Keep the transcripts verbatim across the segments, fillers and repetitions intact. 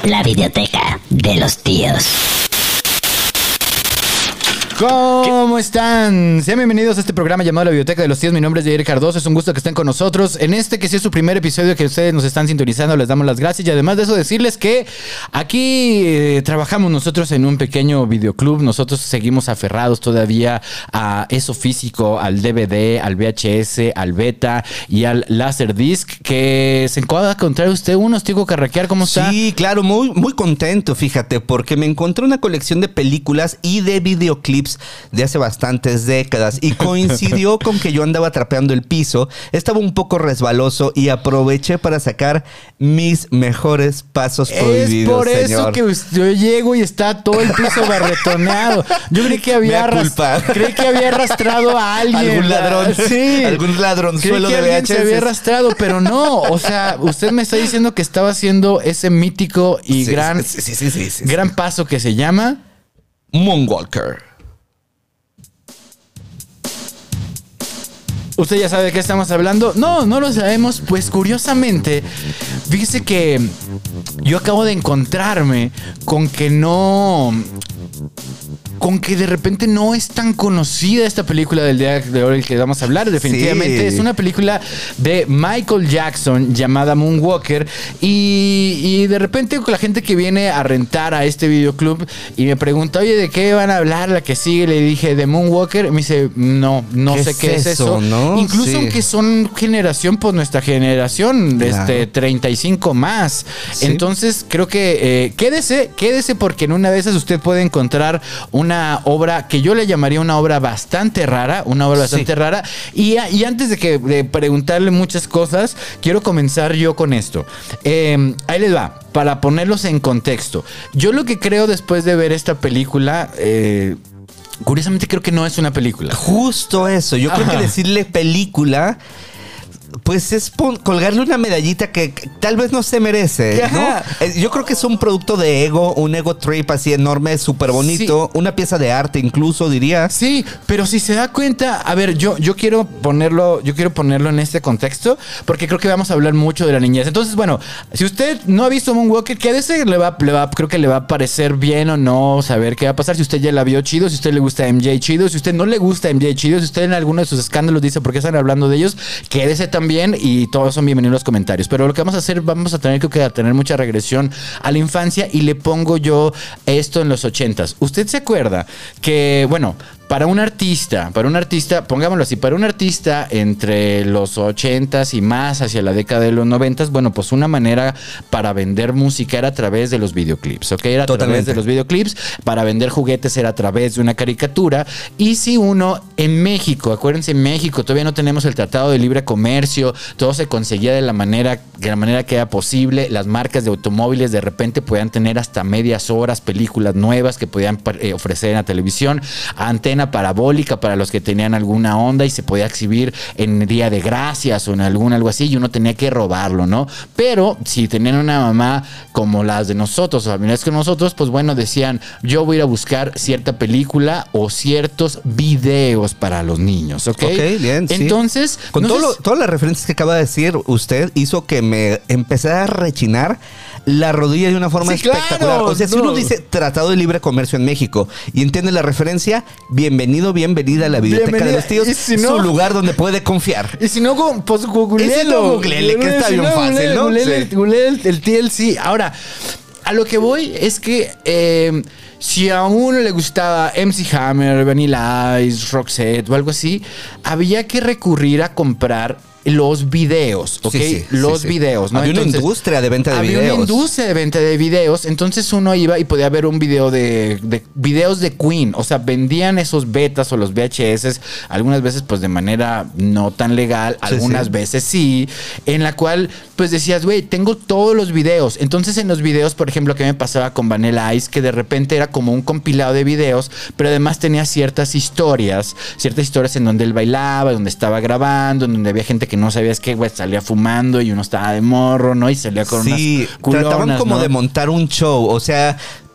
La videoteca de los tíos. ¿Cómo están? Sean bienvenidos a este programa llamado La Biblioteca de los Tíos. Mi nombre es Jair Cardoso, es un gusto que estén con nosotros. En este que sí es su primer episodio que ustedes nos están sintonizando, les damos las gracias. Y además de eso decirles que aquí eh, trabajamos nosotros en un pequeñño videoclub. Nosotros seguimos aferrados todavía a eso físico, al D V D, al V H S, al beta y al Laserdisc, que se acaba de encontrar usted unos, Tigo Carraquear. ¿Cómo está? Sí, claro, muy, muy contento, fíjate, porque me encontré una colección de películas y de videoclips de hace bastantes décadas y coincidió con que yo andaba trapeando el piso, estaba un poco resbaloso y aproveché para sacar mis mejores pasos prohibidos. Es por eso señor. que yo llego y está todo el piso barretoneado. Yo creí que había, arrast- creí que había arrastrado a alguien. Algún ladrón. Sí. Algún ladronzuelo creí que de alguien V H S. se había arrastrado, pero no. O sea, usted me está diciendo que estaba haciendo ese mítico y Sí, gran, sí, sí, sí, sí, sí, gran paso que se llama Moonwalker. ¿Usted ya sabe de qué estamos hablando? No, no lo sabemos. Pues curiosamente, fíjese que yo acabo de encontrarme con que no... Con que de repente no es tan conocida esta película del día de hoy que vamos a hablar. Definitivamente Sí. es una película de Michael Jackson llamada Moonwalker. Y, y de repente la gente que viene a rentar a este videoclub y me pregunta, oye, ¿de qué van a hablar la que sigue? Le dije, de Moonwalker. Me dice, no, no ¿Qué sé es qué es eso. eso, no? Incluso Sí. aunque son generación, pues nuestra generación, Claro. este, treinta y cinco más. Sí. Entonces creo que eh, quédese, quédese porque en una de esas usted puede encontrar una obra que yo le llamaría una obra bastante rara, una obra bastante Sí. rara. Y, y antes de que de preguntarle muchas cosas, quiero comenzar yo con esto. Eh, ahí les va, para ponerlos en contexto. Yo lo que creo después de ver esta película, eh, curiosamente creo que no es una película. Justo eso. Yo creo Ajá. que decirle película, pues es pon- colgarle una medallita que, que tal vez no se merece, ¿no? Ajá. Eh, Yo creo que es un producto de ego, un ego trip así enorme, súper bonito, una pieza de arte incluso, diría. Sí, pero si se da cuenta, a ver, yo, yo quiero ponerlo, yo quiero ponerlo en este contexto, porque creo que vamos a hablar mucho de la niñez. Entonces, bueno, si usted no ha visto Moonwalker, quédese, le va, le va, creo que le va a parecer bien o no saber qué va a pasar. Si usted ya la vio, chido. Si usted le gusta M J, chido. Si usted no le gusta M J, chido. Si usted en alguno de sus escándalos dice por qué están hablando de ellos, quédese también y todos son bienvenidos los comentarios. Pero lo que vamos a hacer, vamos a tener creo que a tener mucha regresión a la infancia y le pongo yo esto en los ochentas. ¿Usted se acuerda que, bueno, para un artista, para un artista, pongámoslo así, para un artista entre los ochentas y más hacia la década de los noventas, bueno, pues una manera para vender música era a través de los videoclips, ¿ok? Era a Totalmente. través de los videoclips, para vender juguetes era a través de una caricatura. Y si uno en México, acuérdense, en México todavía no tenemos el Tratado de Libre Comercio, todo se conseguía de la manera, de la manera que era posible. Las marcas de automóviles de repente podían tener hasta medias horas películas nuevas que podían eh, ofrecer en la televisión, antena parabólica para los que tenían alguna onda y se podía exhibir en Día de Gracias o en algún algo así y uno tenía que robarlo, ¿no? Pero si tenían una mamá como las de nosotros o familiares que nosotros, pues bueno, decían, yo voy a ir a buscar cierta película o ciertos videos para los niños, ¿ok? Ok, bien, sí. Entonces, Con no todo sé lo- si- todas las referencias que acaba de decir usted, hizo que me empezara a rechinar la rodilla de una forma Sí, claro, espectacular. O sea, si no. uno dice Tratado de Libre Comercio en México y entiende la referencia, bienvenido, bienvenida a la Biblioteca Bienvenida. de los Tíos, Y si no- su lugar donde puede confiar. Y si no, gu- pues googleelo. Y si no, googleele, que está Si bien fácil, googleele, ¿no? googleele, Sí. googleele el, el T L C. Ahora, a lo que voy es que eh, si a uno le gustaba M C Hammer, Vanilla Ice, Roxette o algo así, había que recurrir a comprar los videos, ¿ok? Sí, sí, los sí, sí. videos, ¿no? Había una industria de venta de había videos. una industria de venta de videos. Entonces uno iba y podía ver un video de, de videos de Queen. O sea, vendían esos betas o los V H S, algunas veces pues de manera no tan legal, Sí, algunas sí. veces sí, en la cual pues decías, güey, tengo todos los videos. Entonces en los videos, por ejemplo, que me pasaba con Vanilla Ice, que de repente era como un compilado de videos, pero además tenía ciertas historias, ciertas historias en donde él bailaba, donde estaba grabando, en donde había gente que no sabías qué, güey, salía fumando y uno estaba de morro, ¿no? Y salía con Sí, unas culonas, trataban como ¿no? de montar un show, o sea,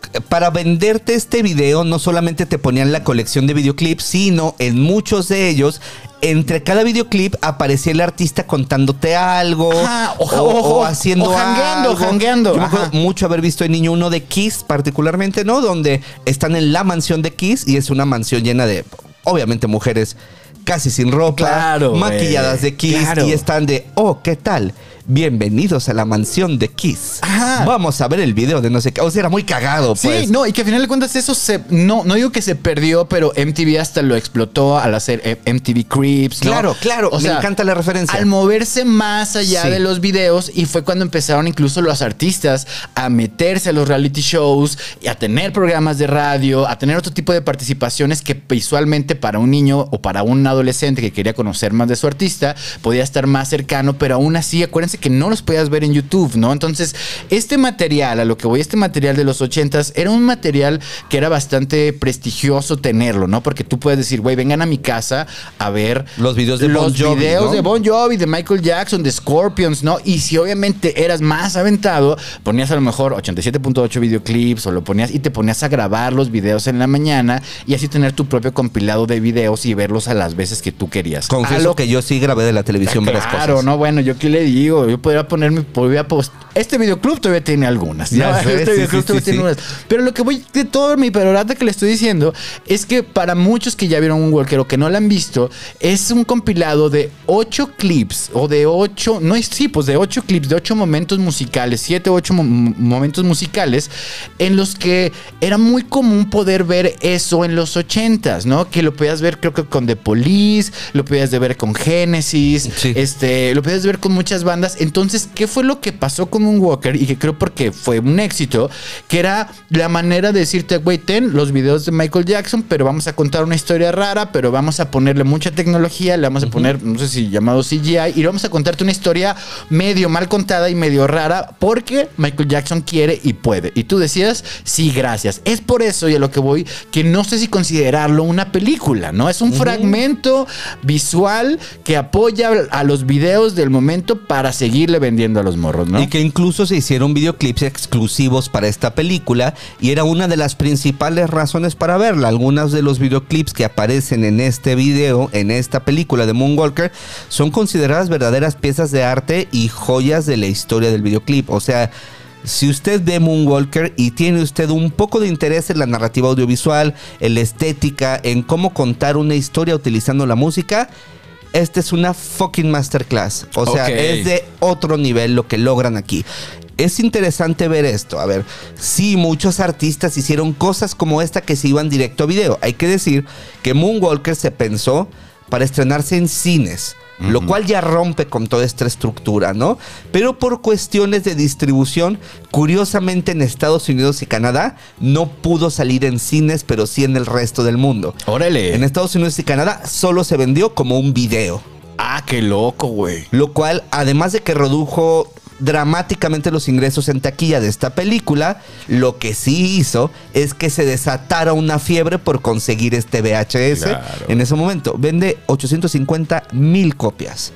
para venderte este video no solamente te ponían la colección de videoclips, sino en muchos de ellos, entre cada videoclip aparecía el artista contándote algo. Ajá, o, o, o, o haciendo o jangueando, algo. jangueando. Yo me acuerdo Ajá. mucho haber visto en niño uno de Kiss, particularmente, ¿no? Donde están en la mansión de Kiss y es una mansión llena de, obviamente, mujeres casi sin ropa, Claro, maquilladas güey, de Kiss, claro. y están de, oh, ¿qué tal? Bienvenidos a la mansión de Kiss. Ajá. Vamos a ver el video de no sé qué. O sea, era muy cagado, Sí, pues. no, y que al final de cuentas eso se... No, no digo que se perdió, pero M T V hasta lo explotó al hacer eh, M T V Creeps, ¿no? Claro, claro, me encanta la referencia. Al moverse más allá Sí. de los videos, y fue cuando empezaron incluso los artistas a meterse a los reality shows y a tener programas de radio, a tener otro tipo de participaciones que visualmente para un niño o para un adolescente que quería conocer más de su artista podía estar más cercano, pero aún así acuérdense que no los podías ver en YouTube, ¿no? Entonces, este material, a lo que voy, este material de los ochentas, era un material que era bastante prestigioso tenerlo, ¿no? Porque tú puedes decir, güey, vengan a mi casa a ver Los videos de Bon los Jovi, videos ¿no? de Bon Jovi, de Michael Jackson, de Scorpions, ¿no? Y si obviamente eras más aventado, ponías a lo mejor ochenta y siete punto ocho videoclips o lo ponías y te ponías a grabar los videos en la mañana y así tener tu propio compilado de videos y verlos a las veces que tú querías. Confieso A lo que yo sí grabé de la televisión varias cosas. Claro, no, bueno, yo qué le digo, yo podría ponerme, podría post... Este videoclub todavía tiene algunas, ¿no? Ya sé, Este sí, videoclub sí, todavía sí, tiene sí. unas. Pero lo que voy de todo mi perorata que le estoy diciendo es que para muchos que ya vieron un Walker o que no la han visto, es un compilado de ocho clips o de ocho, no es sí, pues de ocho clips, de ocho momentos musicales, siete, ocho mo- momentos musicales en los que era muy común poder ver eso en los ochentas, ¿no? Que lo podías ver creo que con The Police, lo podías de ver con Genesis, Sí. este, lo podías ver con muchas bandas. Entonces, ¿qué fue lo que pasó con Moonwalker? Y que creo porque fue un éxito, que era la manera de decirte, güey, ten los videos de Michael Jackson, pero vamos a contar una historia rara, pero vamos a ponerle mucha tecnología, le vamos a poner, no sé si llamado C G I, y vamos a contarte una historia medio mal contada y medio rara, porque Michael Jackson quiere y puede. Y tú decías, sí, gracias. Es por eso, y a lo que voy, que no sé si considerarlo una película, ¿no? Es un uh-huh. fragmento visual que apoya a los videos del momento para seguirle vendiendo a los morros, ¿no? Y que incluso se hicieron videoclips exclusivos para esta película y era una de las principales razones para verla. Algunos de los videoclips que aparecen en este video, en esta película de Moonwalker, son consideradas verdaderas piezas de arte y joyas de la historia del videoclip. O sea, si usted ve Moonwalker y tiene usted un poco de interés en la narrativa audiovisual, en la estética, en cómo contar una historia utilizando la música, esta es una fucking masterclass. O sea, Okay. es de otro nivel lo que logran aquí. Es interesante ver esto. A ver, sí, muchos artistas hicieron cosas como esta que se iban directo a video. Hay que decir que Moonwalker se pensó para estrenarse en cines, uh-huh. lo cual ya rompe con toda esta estructura, ¿no? Pero por cuestiones de distribución, curiosamente en Estados Unidos y Canadá no pudo salir en cines, pero sí en el resto del mundo. Órale. En Estados Unidos y Canadá solo se vendió como un video. Ah, qué loco, güey. Lo cual, además de que redujo dramáticamente los ingresos en taquilla de esta película, lo que sí hizo es que se desatara una fiebre por conseguir este V H S. Claro. En ese momento vende ochocientas cincuenta mil copias.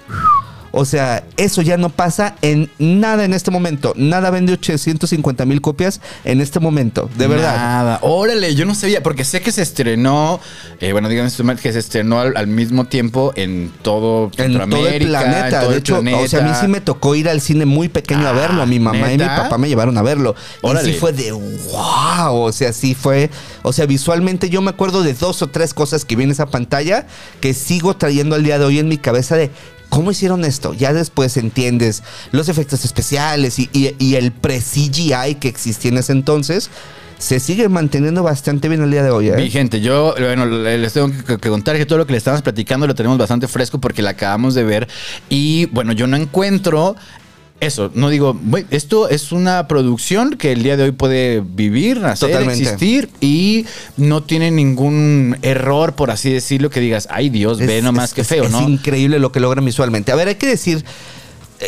O sea, eso ya no pasa en nada en este momento. Nada vende ochocientas cincuenta mil copias en este momento, de verdad. Nada. Órale, yo no sabía, porque sé que se estrenó, eh, bueno, díganme que se estrenó al, al mismo tiempo en todo En todo el planeta. en todo de el hecho, planeta. o sea, a mí sí me tocó ir al cine muy pequeño Ah, a verlo. A mi mamá y mi ¿neta? papá me llevaron a verlo. Órale. Y sí fue de wow. O sea, sí fue. O sea, visualmente yo me acuerdo de dos o tres cosas que vi en esa pantalla que sigo trayendo al día de hoy en mi cabeza de ¿cómo hicieron esto? Ya después entiendes los efectos especiales y, y, y el pre-C G I que existía en ese entonces. Se sigue manteniendo bastante bien el día de hoy, ¿eh? Mi gente, yo, bueno, les tengo que, que contar que todo lo que le estamos platicando lo tenemos bastante fresco porque la acabamos de ver. Y bueno, yo no encuentro eso. No digo, güey, esto es una producción que el día de hoy puede vivir, nacer, Totalmente. existir y no tiene ningún error, por así decirlo, que digas, ay Dios, ve Es- nomás es- qué es- feo, es ¿no? increíble lo que logran visualmente. A ver, hay que decir, eh,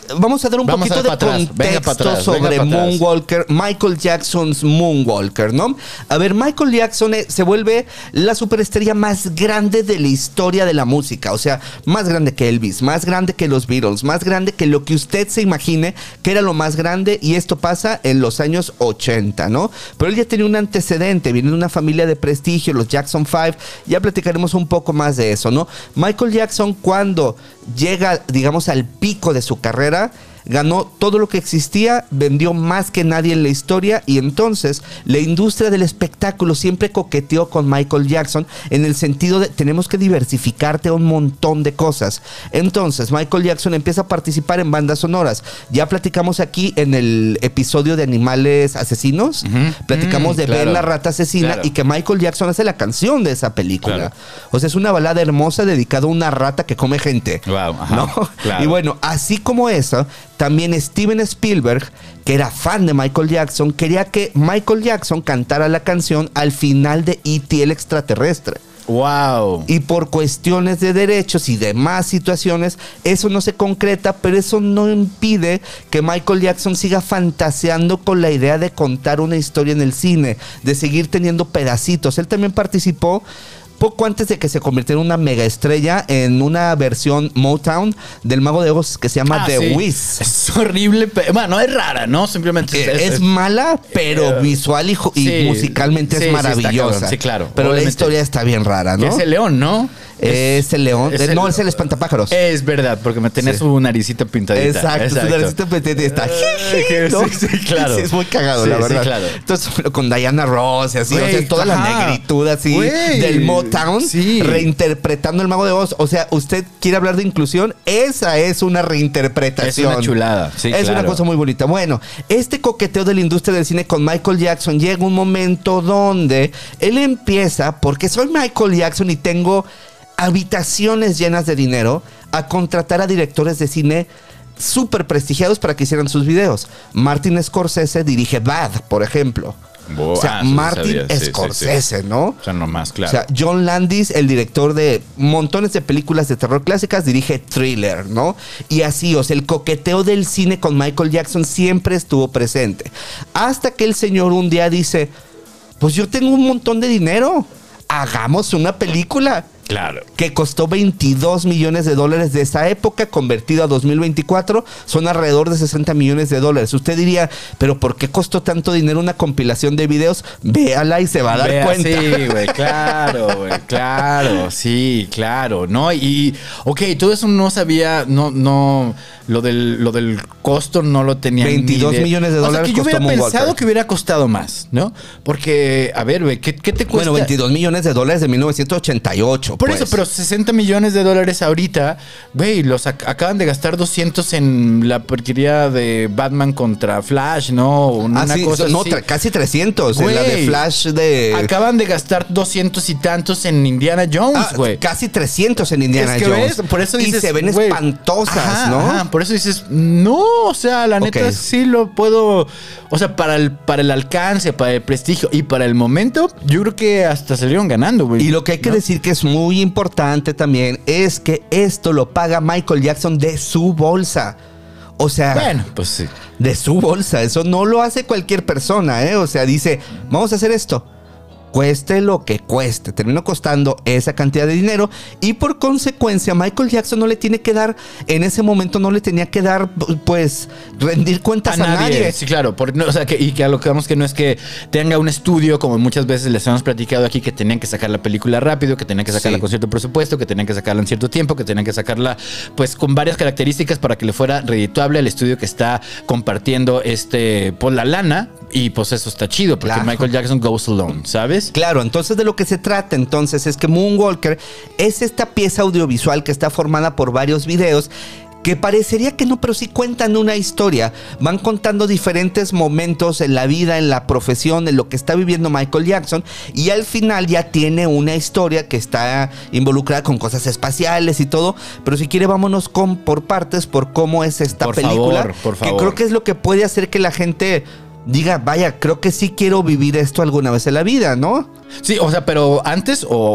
vamos a dar un Vamos poquito a de ver para atrás. Venga para contexto atrás, sobre venga para atrás. Moonwalker, Michael Jackson's Moonwalker, ¿no? A ver, Michael Jackson eh, se vuelve la superestrella más grande de la historia de la música. O sea, más grande que Elvis, más grande que los Beatles, más grande que lo que usted se imagine que era lo más grande. Y esto pasa en los años ochenta, ¿no? Pero él ya tenía un antecedente, viene de una familia de prestigio, los Jackson Five. Ya platicaremos un poco más de eso, ¿no? Michael Jackson, cuando llega, digamos, al pico de su carrera, ganó todo lo que existía, vendió más que nadie en la historia, y entonces la industria del espectáculo siempre coqueteó con Michael Jackson en el sentido de tenemos que diversificarte un montón de cosas. Entonces Michael Jackson empieza a participar en bandas sonoras. Ya platicamos aquí en el episodio de Animales Asesinos, uh-huh. platicamos mm, de claro. Ben la rata asesina, claro. y que Michael Jackson hace la canción de esa película. Claro. O sea, es una balada hermosa dedicada a una rata que come gente. Wow, ajá, ¿no? Claro. Y bueno, así como eso, también Steven Spielberg, que era fan de Michael Jackson, quería que Michael Jackson cantara la canción al final de E T el extraterrestre. Wow. Y por cuestiones de derechos y demás situaciones, eso no se concreta, pero eso no impide que Michael Jackson siga fantaseando con la idea de contar una historia en el cine, de seguir teniendo pedacitos. Él también participó poco antes de que se convirtiera en una mega estrella en una versión Motown del Mago de Oz que se llama ah, The sí. Wiz. Es horrible, pero, bueno, es rara, ¿no? Simplemente es, es, es mala, pero uh, visual y, y sí, musicalmente sí, es maravillosa. Sí, sí, claro. Pero obviamente la historia está bien rara, ¿no? Es el león, ¿no? Es, es el león. Es el, no, es el espantapájaros. Es verdad, porque me tenía sí. su naricita pintadita. Exacto, Exacto. su naricita pintadita. Uh, ¿no? Sí, sí, claro. Sí, es muy cagado, sí, la verdad. Sí, claro. Entonces, con Diana Ross y así, Wey, o sea, toda ajá. la negritud así Wey. del Motown, sí. reinterpretando el Mago de Oz. O sea, usted quiere hablar de inclusión, esa es una reinterpretación. Es una chulada. Sí, es claro. una cosa muy bonita. Bueno, este coqueteo de la industria del cine con Michael Jackson llega un momento donde él empieza, porque soy Michael Jackson y tengo habitaciones llenas de dinero, a contratar a directores de cine súper prestigiados para que hicieran sus videos. Martin Scorsese dirige Bad, por ejemplo. Wow, o sea, ah, Martin sí, Scorsese, sí, sí. ¿no? O sea, no más, claro. O sea, John Landis, el director de montones de películas de terror clásicas, dirige Thriller, ¿no? Y así, o sea, el coqueteo del cine con Michael Jackson siempre estuvo presente. Hasta que el señor un día dice, pues yo tengo un montón de dinero, hagamos una película. Claro. Que costó veintidós millones de dólares de esa época, convertido a dos mil veinticuatro, son alrededor de sesenta millones de dólares. Usted diría, ¿pero por qué costó tanto dinero una compilación de videos? Véala y se va a dar Vea, cuenta. Sí, güey, claro, güey, claro, sí, claro, ¿no? Y, ok, todo eso no sabía, no, no, lo del, lo del costo no lo tenía veintidós ni de, millones de dólares. O sea, que yo hubiera Moonwalker. pensado que hubiera costado más, ¿no? Porque, a ver, güey, ¿qué, ¿qué te cuesta? Bueno, veintidós millones de dólares de mil novecientos ochenta y ocho. Por pues. eso, pero sesenta millones de dólares ahorita, güey, los ac- acaban de gastar doscientos en la porquería de Batman contra Flash, ¿no? Una ah, sí, cosa no, así. tra- casi trescientos Güey, en la de Flash de... Acaban de gastar doscientos y tantos en Indiana Jones, güey. Ah, casi trescientos en Indiana es que Jones. Ves, por eso dices, y se ven güey, espantosas, ajá, ¿no? Ajá, por eso dices, no, o sea, la neta okay. sí lo puedo, o sea, para el, para el alcance, para el prestigio y para el momento, yo creo que hasta salieron ganando, güey. Y lo que hay que ¿no? decir que es muy importante también es que esto lo paga Michael Jackson de su bolsa. O sea, bueno, pues sí. De su bolsa. Eso no lo hace cualquier persona, ¿eh? O sea, dice, vamos a hacer esto. Cueste lo que cueste. Terminó costando esa cantidad de dinero y por consecuencia Michael Jackson no le tiene que dar, en ese momento no le tenía que dar, pues, rendir cuentas a, a nadie. nadie. Sí, claro. Por, no, o sea, que, y que a lo que vamos que no es que tenga un estudio, como muchas veces les hemos platicado aquí, que tenían que sacar la película rápido, que tenían que sacarla sí. con cierto presupuesto, que tenían que sacarla en cierto tiempo, que tenían que sacarla, pues, con varias características para que le fuera redituable al estudio que está compartiendo este, por la lana. Y pues eso está chido, porque claro. Michael Jackson goes alone, ¿sabes? Claro, entonces de lo que se trata entonces es que Moonwalker es esta pieza audiovisual que está formada por varios videos que parecería que no, pero sí cuentan una historia. Van contando diferentes momentos en la vida, en la profesión, en lo que está viviendo Michael Jackson. Y al final ya tiene una historia que está involucrada con cosas espaciales y todo. Pero si quiere, vámonos con, por partes por cómo es esta por película. Favor, por favor. Que creo que es lo que puede hacer que la gente diga, vaya, creo que sí quiero vivir esto alguna vez en la vida, ¿no? Sí, o sea, pero antes o...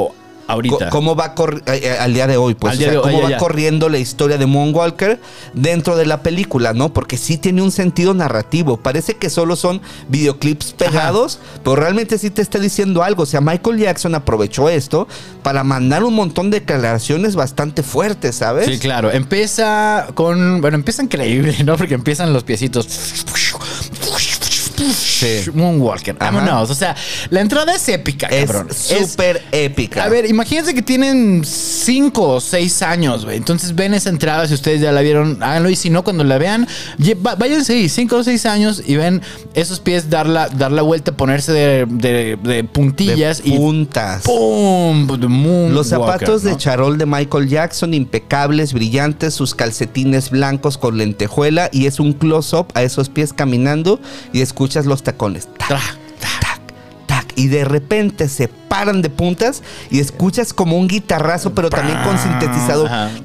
Ahorita. co- cómo va cor- eh, al día de hoy, pues, Al o día sea, de hoy, cómo ya, va ya. corriendo la historia de Moonwalker dentro de la película, ¿no? Porque sí tiene un sentido narrativo. Parece que solo son videoclips pegados, Ajá. pero realmente sí te está diciendo algo. O sea, Michael Jackson aprovechó esto para mandar un montón de declaraciones bastante fuertes, ¿sabes? Sí, claro. Empieza con... Bueno, empieza increíble, ¿no? Porque empiezan los piecitos... Sí. Moonwalker, vámonos. O sea, la entrada es épica, es cabrón. Súper épica. A ver, imagínense que tienen cinco o seis años, güey. Entonces ven esa entrada, si ustedes ya la vieron, háganlo. Y si no, cuando la vean, váyanse ahí, cinco o seis años y ven esos pies dar la, dar la vuelta, ponerse de, de, de puntillas de puntas. y ¡pum! Los zapatos ¿no? de charol de Michael Jackson, impecables, brillantes, sus calcetines blancos con lentejuela y es un close-up a esos pies caminando y escuchas los tacones. Tac, tac, tac, tac. Y de repente se paran de puntas y escuchas como un guitarrazo, pero también con sintetizador.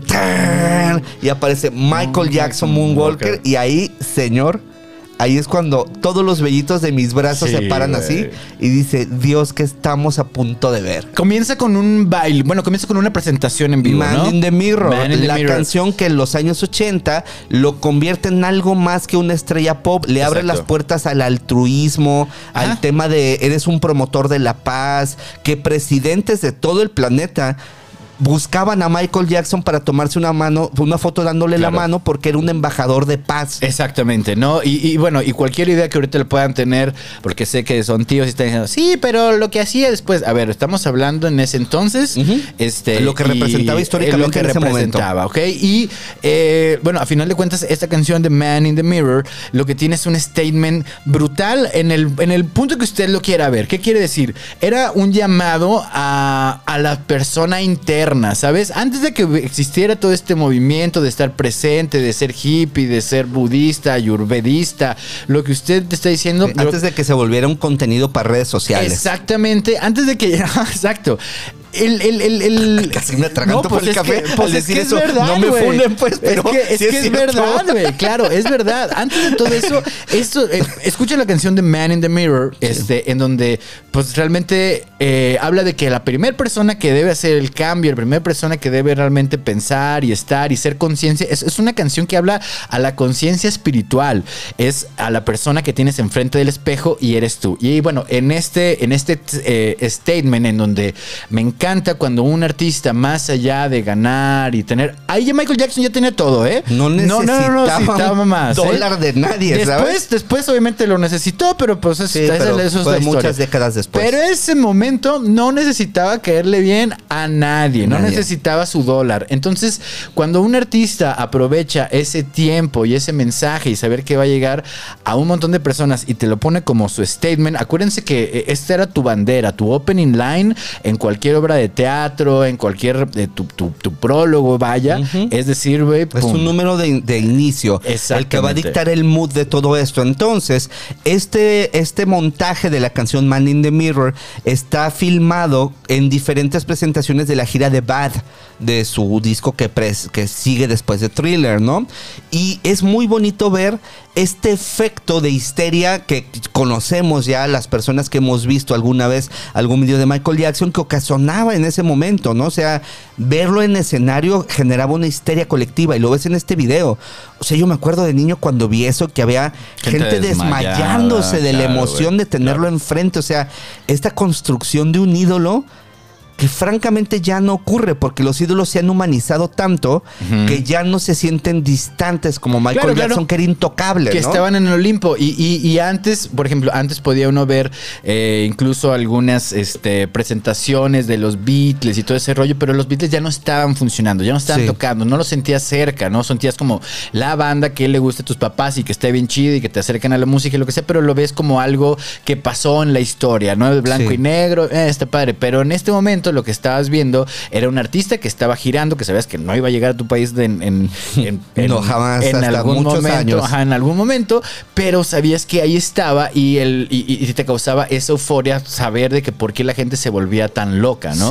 Tan, y aparece Michael Jackson Moonwalker. Y ahí, señor, ahí es cuando todos los vellitos de mis brazos sí, se paran wey. así y dice, Dios, que estamos a punto de ver. Comienza con un baile, bueno, comienza con una presentación en vivo, Man ¿no? in the Mirror, Man in the la Mirror. canción que en los años ochenta lo convierte en algo más que una estrella pop, le abre Exacto. las puertas al altruismo, Ajá. al tema de eres un promotor de la paz, que presidentes de todo el planeta buscaban a Michael Jackson para tomarse una mano, una foto dándole Claro. la mano porque era un embajador de paz. Exactamente, ¿no? Y, y bueno, y cualquier idea que ahorita le puedan tener, porque sé que son tíos y están diciendo, sí, pero lo que hacía después, a ver, estamos hablando en ese entonces, Ujú. este, Lo que y- representaba históricamente lo que en ese representaba, ¿ok? Y eh, bueno, a final de cuentas, esta canción de Man in the Mirror, lo que tiene es un statement brutal en el, en el punto que usted lo quiera ver. ¿Qué quiere decir? Era un llamado a, a la persona interna, ¿sabes? Antes de que existiera todo este movimiento de estar presente, de ser hippie, de ser budista, ayurvedista, lo que usted te está diciendo... Sí, antes de que se volviera un contenido para redes sociales. Exactamente, antes de que... Exacto. El, el, el, el... Casi me atraganto No, pues por el es café que- al pues es decir que es eso. verdad, No me güey. funen, pues, pero es que es, sí es que es cierto. verdad, güey. Claro, es verdad. Antes de todo eso, esto, eh, escuchen la canción de Man in the Mirror, este, en donde, pues realmente eh, habla de que la primera persona que debe hacer el cambio, la primera persona que debe realmente pensar y estar y ser conciencia, es, es una canción que habla a la conciencia espiritual. Es a la persona que tienes enfrente del espejo y eres tú. Y bueno, en este, en este eh, statement en donde me encanta cuando un artista, más allá de ganar y tener... Ahí ya Michael Jackson ya tenía todo, ¿eh? No necesitaba, no, no, no necesitaba más. dólar ¿eh? de nadie, después, ¿sabes? Después obviamente lo necesitó, pero pues es, Sí, esa- pero eso es fue la historia. muchas décadas después. Pero ese momento no necesitaba caerle bien a nadie, no Nadie. necesitaba su dólar. Entonces, cuando un artista aprovecha ese tiempo y ese mensaje y saber que va a llegar a un montón de personas y te lo pone como su statement, acuérdense que eh, esta era tu bandera, tu opening line en cualquier obra de teatro, en cualquier de tu, tu, tu prólogo, vaya. Ujú. Es decir, güey, Es pum. un número de, de inicio, el que va a Exactamente. dictar el mood de todo esto. Entonces, este, este montaje de la canción Man in the Mirror está filmado en diferentes presentaciones de la gira de Bad, de su disco que, pres- que sigue después de Thriller, ¿no? Y es muy bonito ver este efecto de histeria que conocemos ya las personas que hemos visto alguna vez algún video de Michael Jackson que ocasionaba en ese momento, ¿no? O sea, verlo en escenario generaba una histeria colectiva y lo ves en este video. O sea, yo me acuerdo de niño cuando vi eso, que había gente, Gente desmayándose desmayada, de la claro, emoción güey, de tenerlo claro. enfrente. O sea, esta construcción de un ídolo que francamente ya no ocurre porque los ídolos se han humanizado tanto Ujú. que ya no se sienten distantes como Michael Claro, claro. Jackson, que era intocable, Que ¿no? estaban en el Olimpo. Y, y- y antes, por ejemplo, antes podía uno ver eh, incluso algunas este, presentaciones de los Beatles y todo ese rollo, pero los Beatles ya no estaban funcionando, ya no estaban Sí. tocando, no los sentías cerca, ¿no? Sentías como la banda que le gusta a tus papás y que esté bien chida y que te acercan a la música y lo que sea, pero lo ves como algo que pasó en la historia, ¿no? De blanco Sí. y negro, eh, está padre. Pero en este momento lo que estabas viendo era un artista que estaba girando, que sabías que no iba a llegar a tu país de- en, en, en- en- No, jamás, en hasta algún muchos momento, años. ajá, en algún momento, pero sabías que ahí estaba y, el, y, y te causaba esa euforia saber de que por qué la gente se volvía tan loca, ¿no? Sí.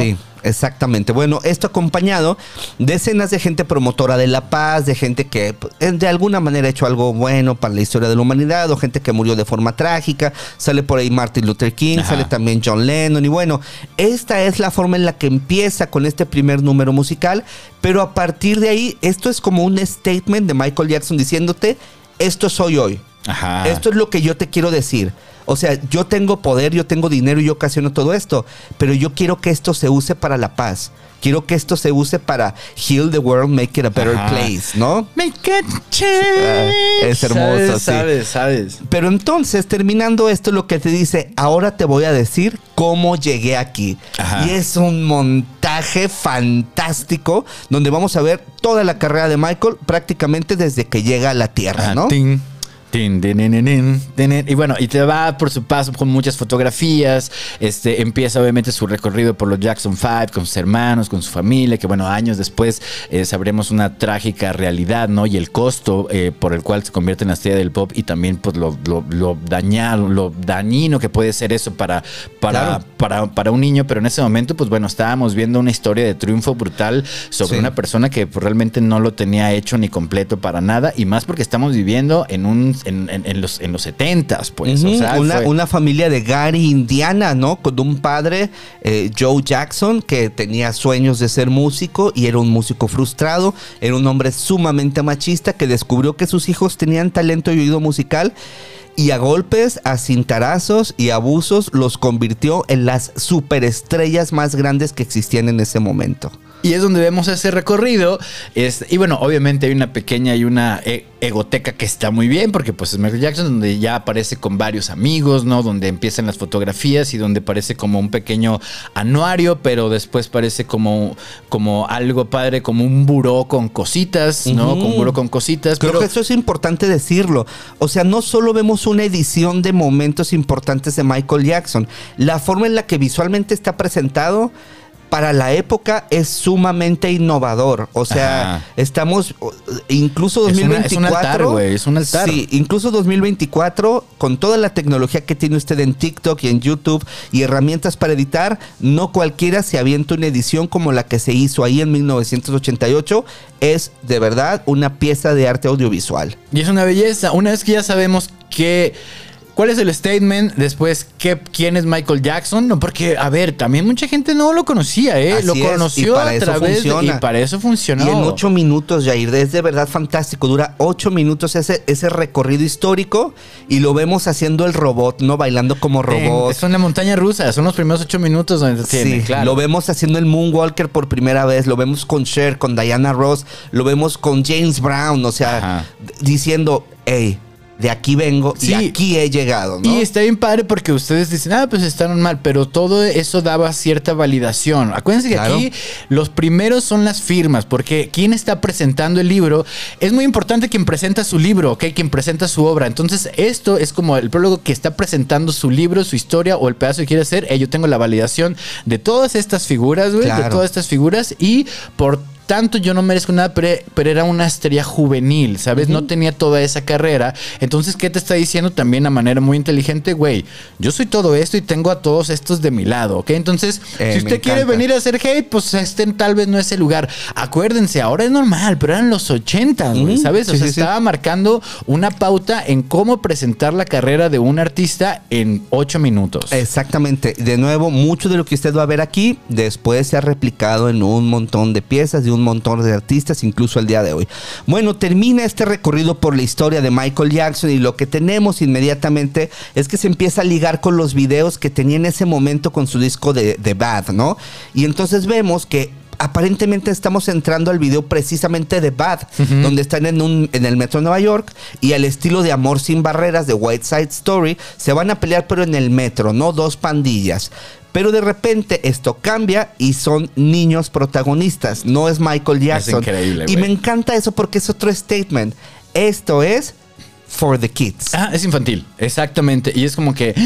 Exactamente. Bueno, esto acompañado de escenas de gente promotora de la paz, de gente que de alguna manera ha hecho algo bueno para la historia de la humanidad, o gente que murió de forma trágica. Sale por ahí Martin Luther King, Ajá. sale también John Lennon. Y bueno, esta es la forma en la que empieza con este primer número musical, pero a partir de ahí, esto es como un statement de Michael Jackson diciéndote, esto soy hoy. Ajá. Esto es lo que yo te quiero decir. O sea, yo tengo poder, yo tengo dinero y yo ocasiono todo esto, pero yo quiero que esto se use para la paz. Quiero que esto se use para heal the world, make it a better Ajá. place, ¿no? Make it change. Uh, es hermoso, sabes, sí. Sabes, sabes. Pero entonces, terminando esto, lo que te dice, ahora te voy a decir cómo llegué aquí. Ajá. Y es un montaje fantástico donde vamos a ver toda la carrera de Michael prácticamente desde que llega a la Tierra, Ajá, ¿no? Ting. Tin, tin, tin, tin, tin. Y bueno, y te va por su paso con muchas fotografías. Este empieza obviamente su recorrido por los Jackson Five con sus hermanos, con su familia, que bueno, años después eh, sabremos una trágica realidad, ¿no? Y el costo eh, por el cual se convierte en la estrella del pop, y también pues lo, lo, lo dañado, lo dañino que puede ser eso para, para, claro. para, para un niño. Pero en ese momento, pues bueno, estábamos viendo una historia de triunfo brutal sobre sí. una persona que pues, realmente no lo tenía hecho ni completo para nada, y más porque estamos viviendo en un En, en, en los en los setentas, pues. Uh-huh. O sea, una, fue... una familia de Gary, Indiana, ¿no? Con un padre, eh, Joe Jackson, que tenía sueños de ser músico y era un músico frustrado. Era un hombre sumamente machista que descubrió que sus hijos tenían talento y oído musical, y a golpes, a cintarazos y abusos los convirtió en las superestrellas más grandes que existían en ese momento. Y es donde vemos ese recorrido. Es, y bueno, obviamente hay una pequeña y una e- egoteca que está muy bien, porque pues es Michael Jackson, donde ya aparece con varios amigos, ¿no? Donde empiezan las fotografías y donde parece como un pequeño anuario, pero después parece como, como algo padre, como un buró con cositas, ¿no? Uh-huh. Con un buró con cositas. Creo pero... que eso es importante decirlo. O sea, no solo vemos una edición de momentos importantes de Michael Jackson, la forma en la que visualmente está presentado para la época es sumamente innovador. O sea, Ajá. estamos incluso dos mil veinticuatro. Es, una, es un altar, güey. Es un altar. Sí, incluso dos mil veinticuatro, con toda la tecnología que tiene usted en TikTok y en YouTube y herramientas para editar, no cualquiera se avienta una edición como la que se hizo ahí en mil novecientos ochenta y ocho. Es de verdad una pieza de arte audiovisual. Y es una belleza. Una vez que ya sabemos que... ¿Cuál es el statement? Después, ¿qué, ¿quién es Michael Jackson? No, porque, a ver, también mucha gente no lo conocía, ¿eh? Así lo conoció a través de, y para eso funcionó. Y en ocho minutos, Jair, es de verdad fantástico. Dura ocho minutos ese, ese recorrido histórico y lo vemos haciendo el robot, ¿no? Bailando como robot. Es una montaña rusa, son los primeros ocho minutos donde se tiene, sí, claro. Lo vemos haciendo el Moonwalker por primera vez, lo vemos con Cher, con Diana Ross, lo vemos con James Brown, o sea, Ajá. diciendo, hey, de aquí vengo sí. y aquí he llegado, ¿no? Y está bien padre porque ustedes dicen, ah, pues estaban mal, pero todo eso daba cierta validación. Acuérdense que claro. aquí los primeros son las firmas, porque quien está presentando el libro, es muy importante quien presenta su libro, ¿ok? Quien presenta su obra. Entonces, esto es como el prólogo que está presentando su libro, su historia o el pedazo que quiere hacer. Eh, yo tengo la validación de todas estas figuras, güey, claro. de todas estas figuras, y por tanto yo no merezco nada, pero, pero era una estrella juvenil, ¿sabes? Uh-huh. No tenía toda esa carrera. Entonces, ¿qué te está diciendo también a manera muy inteligente? Güey, yo soy todo esto y tengo a todos estos de mi lado, ¿ok? Entonces, eh, si usted quiere venir a hacer hate, pues este tal vez no es el lugar. Acuérdense, ahora es normal, pero eran los ochentas, güey, ¿sabes? Uh-huh. O sea, sí, sí, estaba sí. marcando una pauta en cómo presentar la carrera de un artista en ocho minutos. Exactamente. De nuevo, mucho de lo que usted va a ver aquí, después se ha replicado en un montón de piezas de un montón de artistas, incluso el día de hoy. Bueno, termina este recorrido por la historia de Michael Jackson y lo que tenemos inmediatamente es que se empieza a ligar con los videos que tenía en ese momento con su disco de, de Bad, ¿no? Y entonces vemos que aparentemente estamos entrando al video precisamente de Bad, uh-huh. donde están en, un, en el metro de Nueva York y al estilo de Amor sin barreras de West Side Story, se van a pelear pero en el metro, ¿no? Dos pandillas. Pero de repente esto cambia y son niños protagonistas. No es Michael Jackson. Es increíble, y wey. me encanta eso porque es otro statement. Esto es for the kids. Ah, es infantil. Exactamente. Y es como que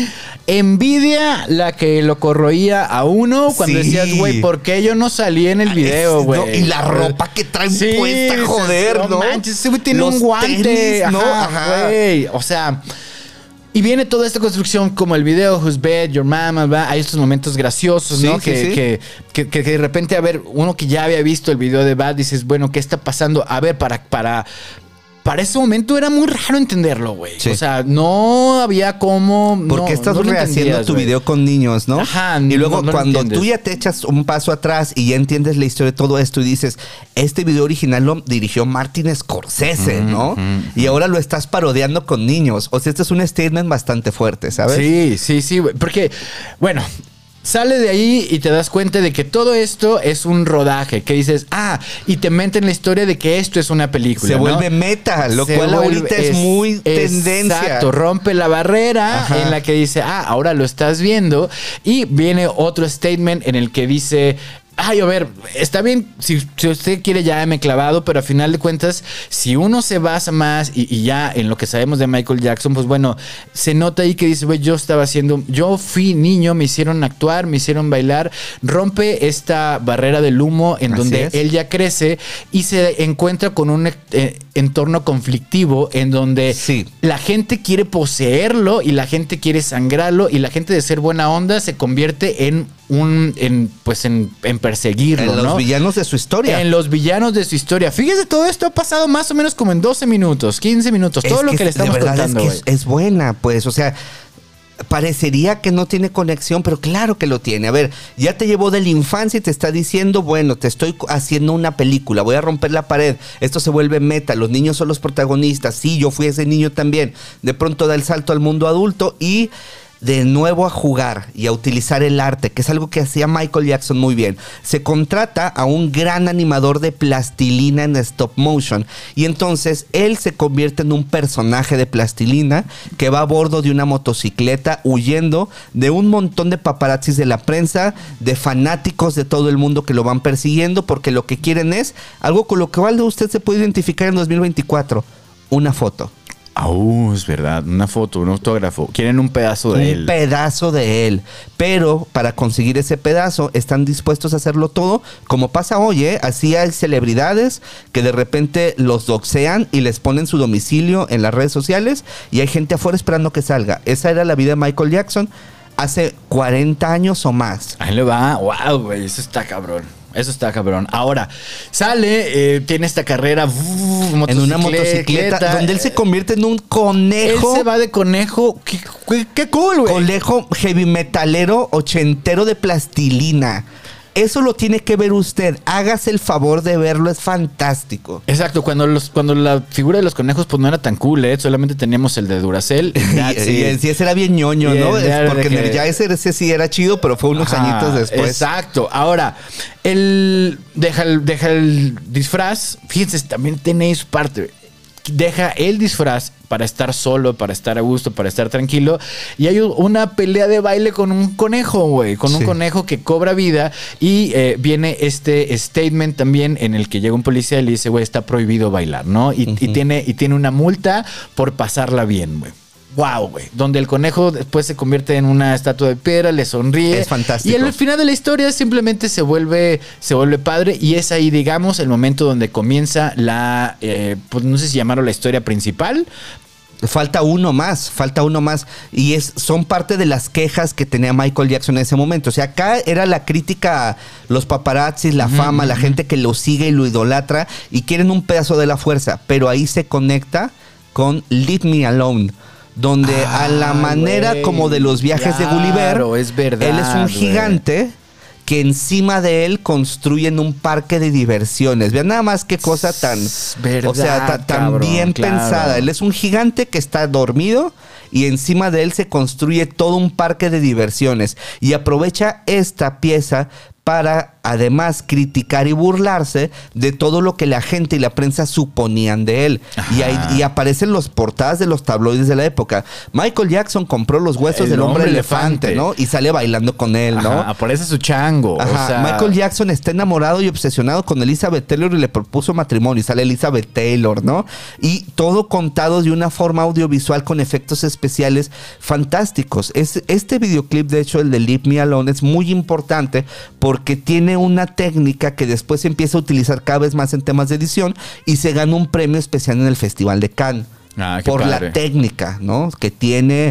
envidia la que lo corroía a uno cuando sí. decías, güey, ¿por qué yo no salí en el video, güey? No, y la ropa que traen sí, puesta, joder, ¿no? No manches, ese güey tiene Los un guante. Tenis, ¿no? Ajá, güey. O sea... Y viene toda esta construcción como el video Who's Bad, Your Mama, ¿va? Hay estos momentos graciosos, ¿no? Sí, que, sí, sí. Que, que, que, que de repente, a ver, uno que ya había visto el video de Bad, dices, bueno, ¿qué está pasando? A ver, para... para Para ese momento era muy raro entenderlo, güey. Sí. O sea, no había cómo... ¿Por qué no, estás no lo rehaciendo entendías, tu güey. video con niños, no? Ajá, y luego no- no lo cuando entiendes. tú ya te echas un paso atrás y ya entiendes la historia de todo esto y dices, este video original lo dirigió Martin Scorsese, ¿no? Y ahora lo estás parodiando con niños. O sea, este es un statement bastante fuerte, ¿sabes? Sí, sí, sí, güey. Porque, bueno... Sale de ahí y te das cuenta de que todo esto es un rodaje. Que dices, ah, y te meten la historia de que esto es una película. Se ¿no? vuelve meta, lo Se cual vuelve- ahorita es, muy tendencia. Exacto, rompe la barrera Ajá. en la que dice, ah, ahora lo estás viendo. Y viene otro statement en el que dice... Ay, a ver, está bien si, si usted quiere ya me he clavado, pero a final de cuentas, si uno se basa más y, y ya en lo que sabemos de Michael Jackson, pues bueno, se nota ahí que dice, güey, yo estaba haciendo, yo fui niño, me hicieron actuar, me hicieron bailar, rompe esta barrera del humo en Así donde es. él ya crece y se encuentra con un eh, entorno conflictivo en donde Sí. la gente quiere poseerlo y la gente quiere sangrarlo y la gente de ser buena onda se convierte en un, en, pues en, en perseguirlo, En los ¿no? villanos de su historia. En los villanos de su historia. Fíjese, todo esto ha pasado más o menos como en doce minutos, quince minutos, todo Es lo que, le de estamos verdad contando. es que güey. es, es buena, pues, o sea, parecería que no tiene conexión, pero claro que lo tiene. A ver, ya te llevó de la infancia y te está diciendo, bueno, te estoy haciendo una película, voy a romper la pared, esto se vuelve meta, los niños son los protagonistas, sí, yo fui ese niño también. De pronto da el salto al mundo adulto y... de nuevo a jugar y a utilizar el arte, que es algo que hacía Michael Jackson muy bien. Se contrata a un gran animador de plastilina en stop motion y entonces él se convierte en un personaje de plastilina que va a bordo de una motocicleta huyendo de un montón de paparazzis de la prensa, de fanáticos de todo el mundo que lo van persiguiendo porque lo que quieren es algo con lo que usted se puede identificar en dos mil veinticuatro, una foto. Ah, uh, es verdad, una foto, un autógrafo. Quieren un pedazo de un él. pedazo de él. Pero para conseguir ese pedazo están dispuestos a hacerlo todo, como pasa hoy, ¿eh? Así hay celebridades que de repente los doxean y les ponen su domicilio en las redes sociales y hay gente afuera esperando que salga. Esa era la vida de Michael Jackson hace cuarenta años o más. Ahí le va. Wow, güey, eso está cabrón. Eso está cabrón. Ahora, sale, eh, tiene esta carrera uh, En una motocicleta donde él se convierte en un Él conejo. se va de conejo. Qué, qué- qué cool, güey. Conejo heavy metalero ochentero de plastilina. Eso lo tiene que ver usted. Hágase el favor de verlo, es fantástico. Exacto, cuando los cuando la figura de los conejos pues no era tan cool, ¿eh? Solamente teníamos el de Duracell. Y, That's y it. sí, ese era bien ñoño, Y ¿no? el de- Es porque de que- ya ese, ese sí era chido, pero fue unos Ajá, añitos después. Exacto. Ahora, él deja el, deja el disfraz. Fíjense, también tiene su parte. Deja el disfraz para estar solo, para estar a gusto, para estar tranquilo. Y hay una pelea de baile con un conejo, güey. Con un Sí. conejo que cobra vida. Y eh, viene este statement también en el que llega un policía y le dice, güey, está prohibido bailar, ¿no? Y, y tiene, y tiene una multa por pasarla bien, güey. Wow, güey. Donde el conejo después se convierte en una estatua de piedra, le sonríe. Es fantástico. Y al final de la historia simplemente se vuelve, se vuelve padre. Y es ahí, digamos, el momento donde comienza la, eh, pues no sé si llamarlo la historia principal. Falta uno más, falta uno más. Y es, son parte de las quejas que tenía Michael Jackson en ese momento. O sea, acá era la crítica a los paparazzis, la fama, la gente que lo sigue y lo idolatra y quieren un pedazo de la fuerza. Pero ahí se conecta con Leave Me Alone. Donde Ah, a la manera güey, como de los viajes claro, de Gulliver, es verdad, él es un güey. gigante que encima de él construyen un parque de diversiones. Vean nada más qué cosa tan, Verdad, o sea, ta- tan cabrón, bien claro. pensada. Él es un gigante que está dormido y encima de él se construye todo un parque de diversiones y aprovecha esta pieza para además criticar y burlarse de todo lo que la gente y la prensa suponían de él. Y, ahí, y aparecen las portadas de los tabloides de la época. Michael Jackson compró los huesos El del hombre, hombre elefante, elefante, ¿no? Y sale bailando con él, ¿no? Ajá, aparece su chango. Ajá, O sea, Michael Jackson está enamorado y obsesionado con Elizabeth Taylor y le propuso matrimonio y sale Elizabeth Taylor, ¿no? Y todo contado de una forma audiovisual con efectos especiales fantásticos. Es, este videoclip, de hecho, el de Leave Me Alone, es muy importante porque tiene una técnica que después se empieza a utilizar cada vez más en temas de edición y se gana un premio especial en el Festival de Cannes. Ah, qué por padre. la técnica, ¿no? Que tiene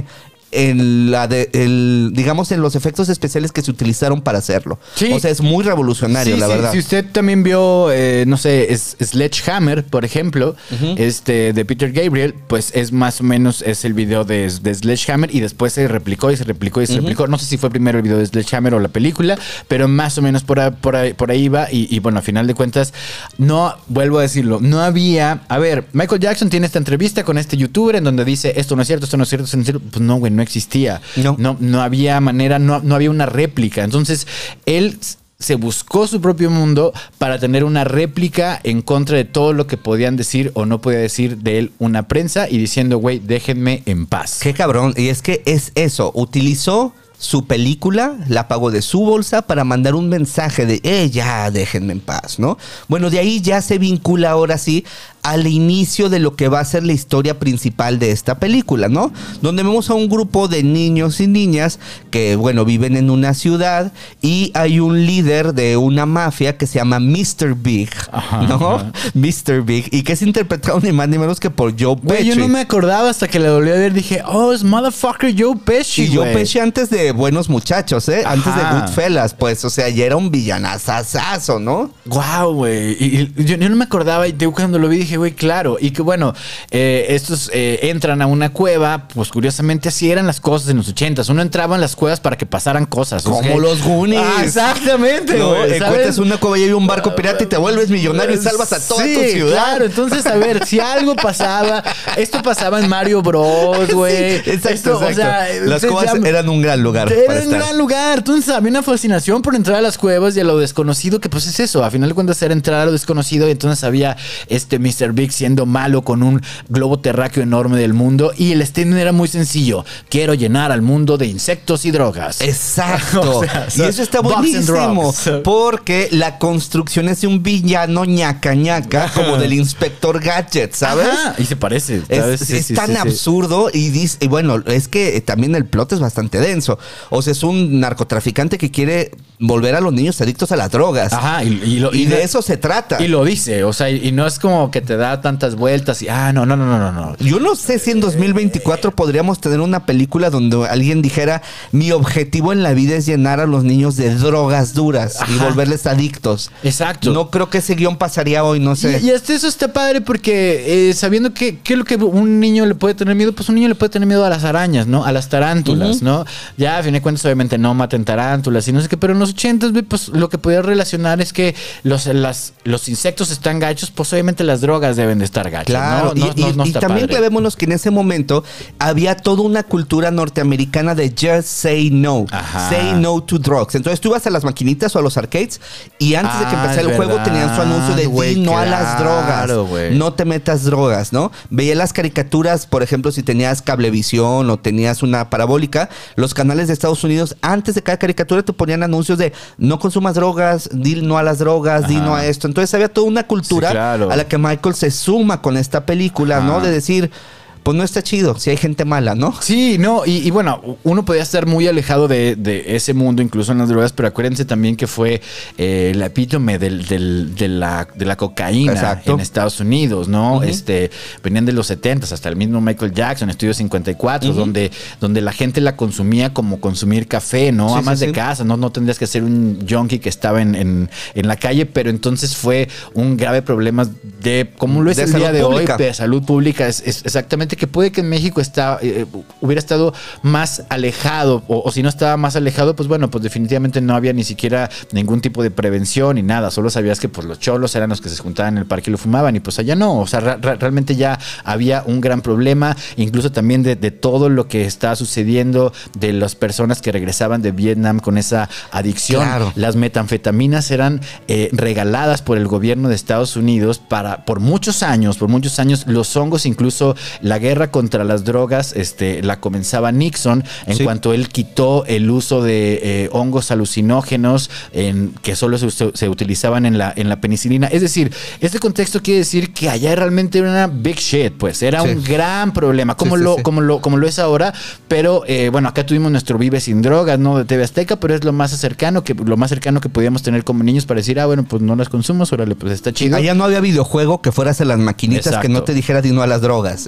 en la de, el, digamos, en los efectos especiales que se utilizaron para hacerlo. Sí. O sea, es muy revolucionario, Sí, la sí, verdad. Si usted también vio, eh, no sé, es, Sledgehammer, por ejemplo, uh-huh. este de Peter Gabriel, pues es más o menos es el video de, de Sledgehammer y después se replicó y se replicó y se uh-huh. replicó. No sé si fue primero el video de Sledgehammer o la película, pero más o menos por ahí, por ahí, por ahí va. Y, y bueno, a final de cuentas, no, vuelvo a decirlo, no había... A ver, Michael Jackson tiene esta entrevista con este youtuber en donde dice, esto no es cierto, esto no es cierto, esto no es cierto. Pues no, güey, no existía. No. No, no había manera, no, no había una réplica. Entonces, él se buscó su propio mundo para tener una réplica en contra de todo lo que podían decir o no podía decir de él una prensa y diciendo, güey, déjenme en paz. Qué cabrón. Y es que es eso. Utilizó su película, la pagó de su bolsa para mandar un mensaje de, eh, ya, déjenme en paz, ¿no? Bueno, de ahí ya se vincula ahora sí al inicio de lo que va a ser la historia principal de esta película, ¿no? Donde vemos a un grupo de niños y niñas que, bueno, viven en una ciudad y hay un líder de una mafia que se llama mister Big, ajá, ¿no? Ajá. mister Big, y que es interpretado ni más ni menos que por Joe Pesci. Güey, yo no me acordaba hasta que la volví a ver, dije, oh, es motherfucker Joe Pesci, Y Joe güey. Pesci antes de Buenos Muchachos, ¿eh? Antes Ajá. de Goodfellas, pues, o sea, ya era un villanazazazo, ¿no? Wow, güey. Y, y yo, yo no me acordaba y yo cuando lo vi dije, güey, claro. Y que bueno, eh, estos eh, entran a una cueva, pues curiosamente así eran las cosas en los ochentas. Uno entraba en las cuevas para que pasaran cosas. Como o sea, los Goonies. Ah, exactamente, No, güey. encuentras una cueva y hay un barco pirata y te vuelves millonario y salvas a toda sí, tu ciudad. Claro, entonces, a ver, si algo pasaba, esto pasaba en Mario Bros, güey. Sí, exacto, Esto, exacto. O sea, las se cuevas llama- eran un gran lugar Era para un estar. gran lugar. Entonces había una fascinación por entrar a las cuevas y a lo desconocido, que pues es eso. A final de cuentas era entrar a lo desconocido y entonces había este mister Big siendo malo con un globo terráqueo enorme del mundo y el statement era muy sencillo. Quiero llenar al mundo de insectos y drogas. Exacto. O sea, y eso está box and buenísimo. drugs. Porque la construcción es de un villano ñaca ñaca, como del Inspector Gadget, ¿sabes? Ajá, y se parece. Es, ¿sabes? Sí, es sí, tan sí, sí. absurdo y, dice, y bueno, es que también el plot es bastante denso. O sea, es un narcotraficante que quiere volver a los niños adictos a las drogas. Ajá, y, y, lo, Y, y de no- eso se trata. Y lo dice, o sea, y, y no es como que te da tantas vueltas y, ah, no, no, no, no, no, no. Yo no sé si en dos mil veinticuatro podríamos tener una película donde alguien dijera, mi objetivo en la vida es llenar a los niños de drogas duras y Ajá. volverles adictos. Exacto. No creo que ese guión pasaría hoy, no sé. Y, y hasta eso está padre porque eh, sabiendo que qué es lo que un niño le puede tener miedo, pues un niño le puede tener miedo a las arañas, ¿no? A las tarántulas, Uh-huh. ¿no? Ya a fin de cuentas obviamente no maten tarántulas y no sé qué, pero en los ochentas, güey, pues lo que podía relacionar es que los, las, los insectos están gachos, pues obviamente las drogas deben de estar gachas, Claro, ¿no? No, y, no- y- no y está también padre. clavémonos que en ese momento había toda una cultura norteamericana de just say no, Ajá. say no to drugs. Entonces tú ibas a las maquinitas o a los arcades y antes de que Ah, empezara es el juego verdad, tenían su anuncio de güey, di no a las claro, drogas, güey. no te metas drogas, ¿no? Veía las caricaturas, por ejemplo, si tenías cablevisión o tenías una parabólica, los canales de Estados Unidos antes de cada caricatura te ponían anuncios de no consumas drogas, di no a las drogas, di Ajá. no a esto. Entonces había toda una cultura Sí, claro. a la que Michael se suma con esta película, Ajá. ¿no? De decir, pues no está chido, si hay gente mala, ¿no? Sí, no, y, y bueno, uno podía estar muy alejado de, de ese mundo, incluso en las drogas, pero acuérdense también que fue eh, el epítome del, del- de, la, de la cocaína Exacto. en Estados Unidos, ¿no? Ujú. Este, venían de los setentas, hasta el mismo Michael Jackson, Estudio cincuenta y cuatro, Ujú. donde, donde la gente la consumía como consumir café, ¿no? Sí, Amas sí, de sí. casa, ¿no? No tendrías que ser un junkie que estaba en, en, en la calle, pero entonces fue un grave problema de, como lo es De el salud día de pública. hoy, de salud pública, es, es exactamente que puede que en México está, eh, hubiera estado más alejado, o, o si no estaba más alejado, pues bueno, pues definitivamente no había ni siquiera ningún tipo de prevención ni nada, solo sabías que pues los cholos eran los que se juntaban en el parque y lo fumaban, y pues allá no, o sea, ra- ra- realmente ya había un gran problema, incluso también de, de todo lo que está sucediendo, de las personas que regresaban de Vietnam con esa adicción. Claro. Las metanfetaminas eran eh, regaladas por el gobierno de Estados Unidos para, por muchos años, por muchos años, los hongos, incluso la guerra contra las drogas, este, la comenzaba Nixon en Sí. cuanto él quitó el uso de eh, hongos alucinógenos en, que solo se, se utilizaban en la, en la penicilina. Es decir, este contexto quiere decir que allá realmente era una big shit, pues era Sí. un gran problema, como, Sí, sí, lo, sí. como, lo, como lo es ahora, pero eh, bueno, acá tuvimos nuestro Vive Sin Drogas, ¿no? De T V Azteca, pero es lo más cercano que, lo más cercano que podíamos tener como niños para decir, ah, bueno, pues no las consumo, órale, pues está chido. Allá no había videojuego que fueras a las maquinitas Exacto. que no te dijera di no a las drogas. Y- No había y-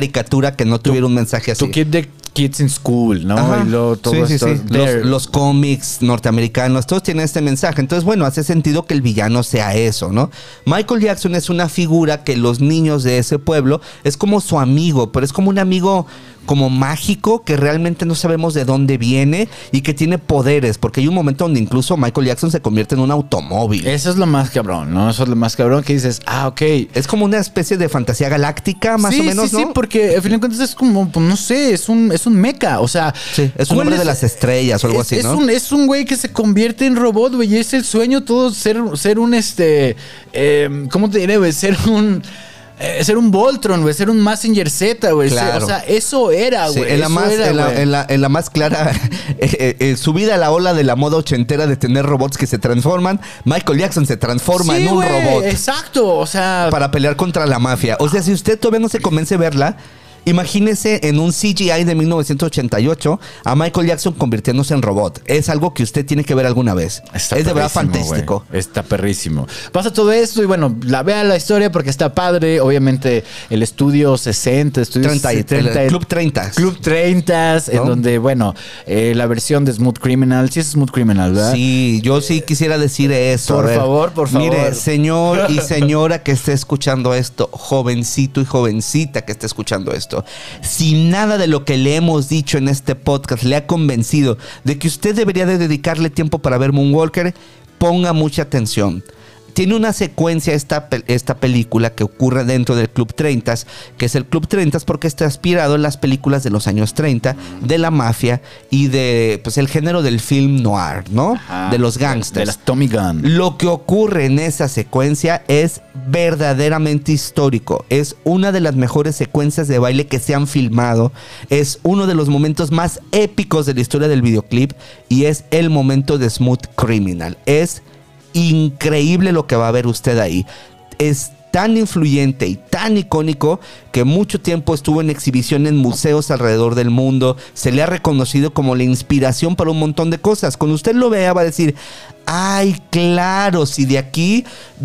caricatura que no tuviera un mensaje así. To keep the kids in school, ¿no? Ajá. Y luego todo sí, sí, esto. sí. Los, los cómics norteamericanos, todos tienen este mensaje. Entonces, bueno, hace sentido que el villano sea eso, ¿no? Michael Jackson es una figura que los niños de ese pueblo es como su amigo, pero es como un amigo como mágico que realmente no sabemos de dónde viene y que tiene poderes, porque hay un momento donde incluso Michael Jackson se convierte en un automóvil. Eso es lo más cabrón, ¿no? Eso es lo más cabrón que dices, ah, ok. Es como una especie de fantasía galáctica, más sí, o menos, sí, ¿no? Sí, porque al final de cuentas es como, pues, no sé, es un, es un mecha, o sea... Sí, es un hombre de las estrellas o algo es, así, es ¿no? Un, es un güey que se convierte en robot, güey, y es el sueño todo ser, ser un, este... Eh, ¿cómo te diré, güey? Ser un... Eh, ser un Voltron, güey, ser un Mazinger Z, güey. Claro. O sea, eso era, güey. Sí, en, la eso más, era, en, la, güey. en, la, en la más clara eh, eh, subida a la ola de la moda ochentera de tener robots que se transforman, Michael Jackson se transforma Sí, en un güey, robot exacto, o sea... para pelear contra la mafia. O sea, si usted todavía no se convence de verla, imagínese en un C G I de mil novecientos ochenta y ocho a Michael Jackson convirtiéndose en robot. Es algo que usted tiene que ver alguna vez. Está es de verdad perrísimo, fantástico. güey. Está perrísimo. Pasa todo esto y bueno, la vea la historia porque está padre. Obviamente el estudio sesenta, estudio treinta, setenta, el Club treinta. Club treinta, ¿no? En donde, bueno, eh, la versión de Smooth Criminal, sí es Smooth Criminal, ¿verdad? Sí, yo sí quisiera decir eso. Por A ver, favor, por favor. Mire, señor y señora que esté escuchando esto, jovencito y jovencita que esté escuchando esto, si nada de lo que le hemos dicho en este podcast le ha convencido de que usted debería de dedicarle tiempo para ver Moonwalker, ponga mucha atención. Tiene una secuencia esta, esta película que ocurre dentro del Club treinta, que es el Club treinta porque está inspirado en las películas de los años treinta, de la mafia y de pues el género del film noir, ¿no? Ajá, de los de, gangsters. de las Tommy Gun. Lo que ocurre en esa secuencia es verdaderamente histórico. Es una de las mejores secuencias de baile que se han filmado. Es uno de los momentos más épicos de la historia del videoclip y es el momento de Smooth Criminal. Es increíble lo que va a ver usted ahí. Es tan influyente y tan icónico que mucho tiempo estuvo en exhibición en museos alrededor del mundo. Se le ha reconocido como la inspiración para un montón de cosas. Cuando usted lo vea va a decir, ay, claro, si de aquí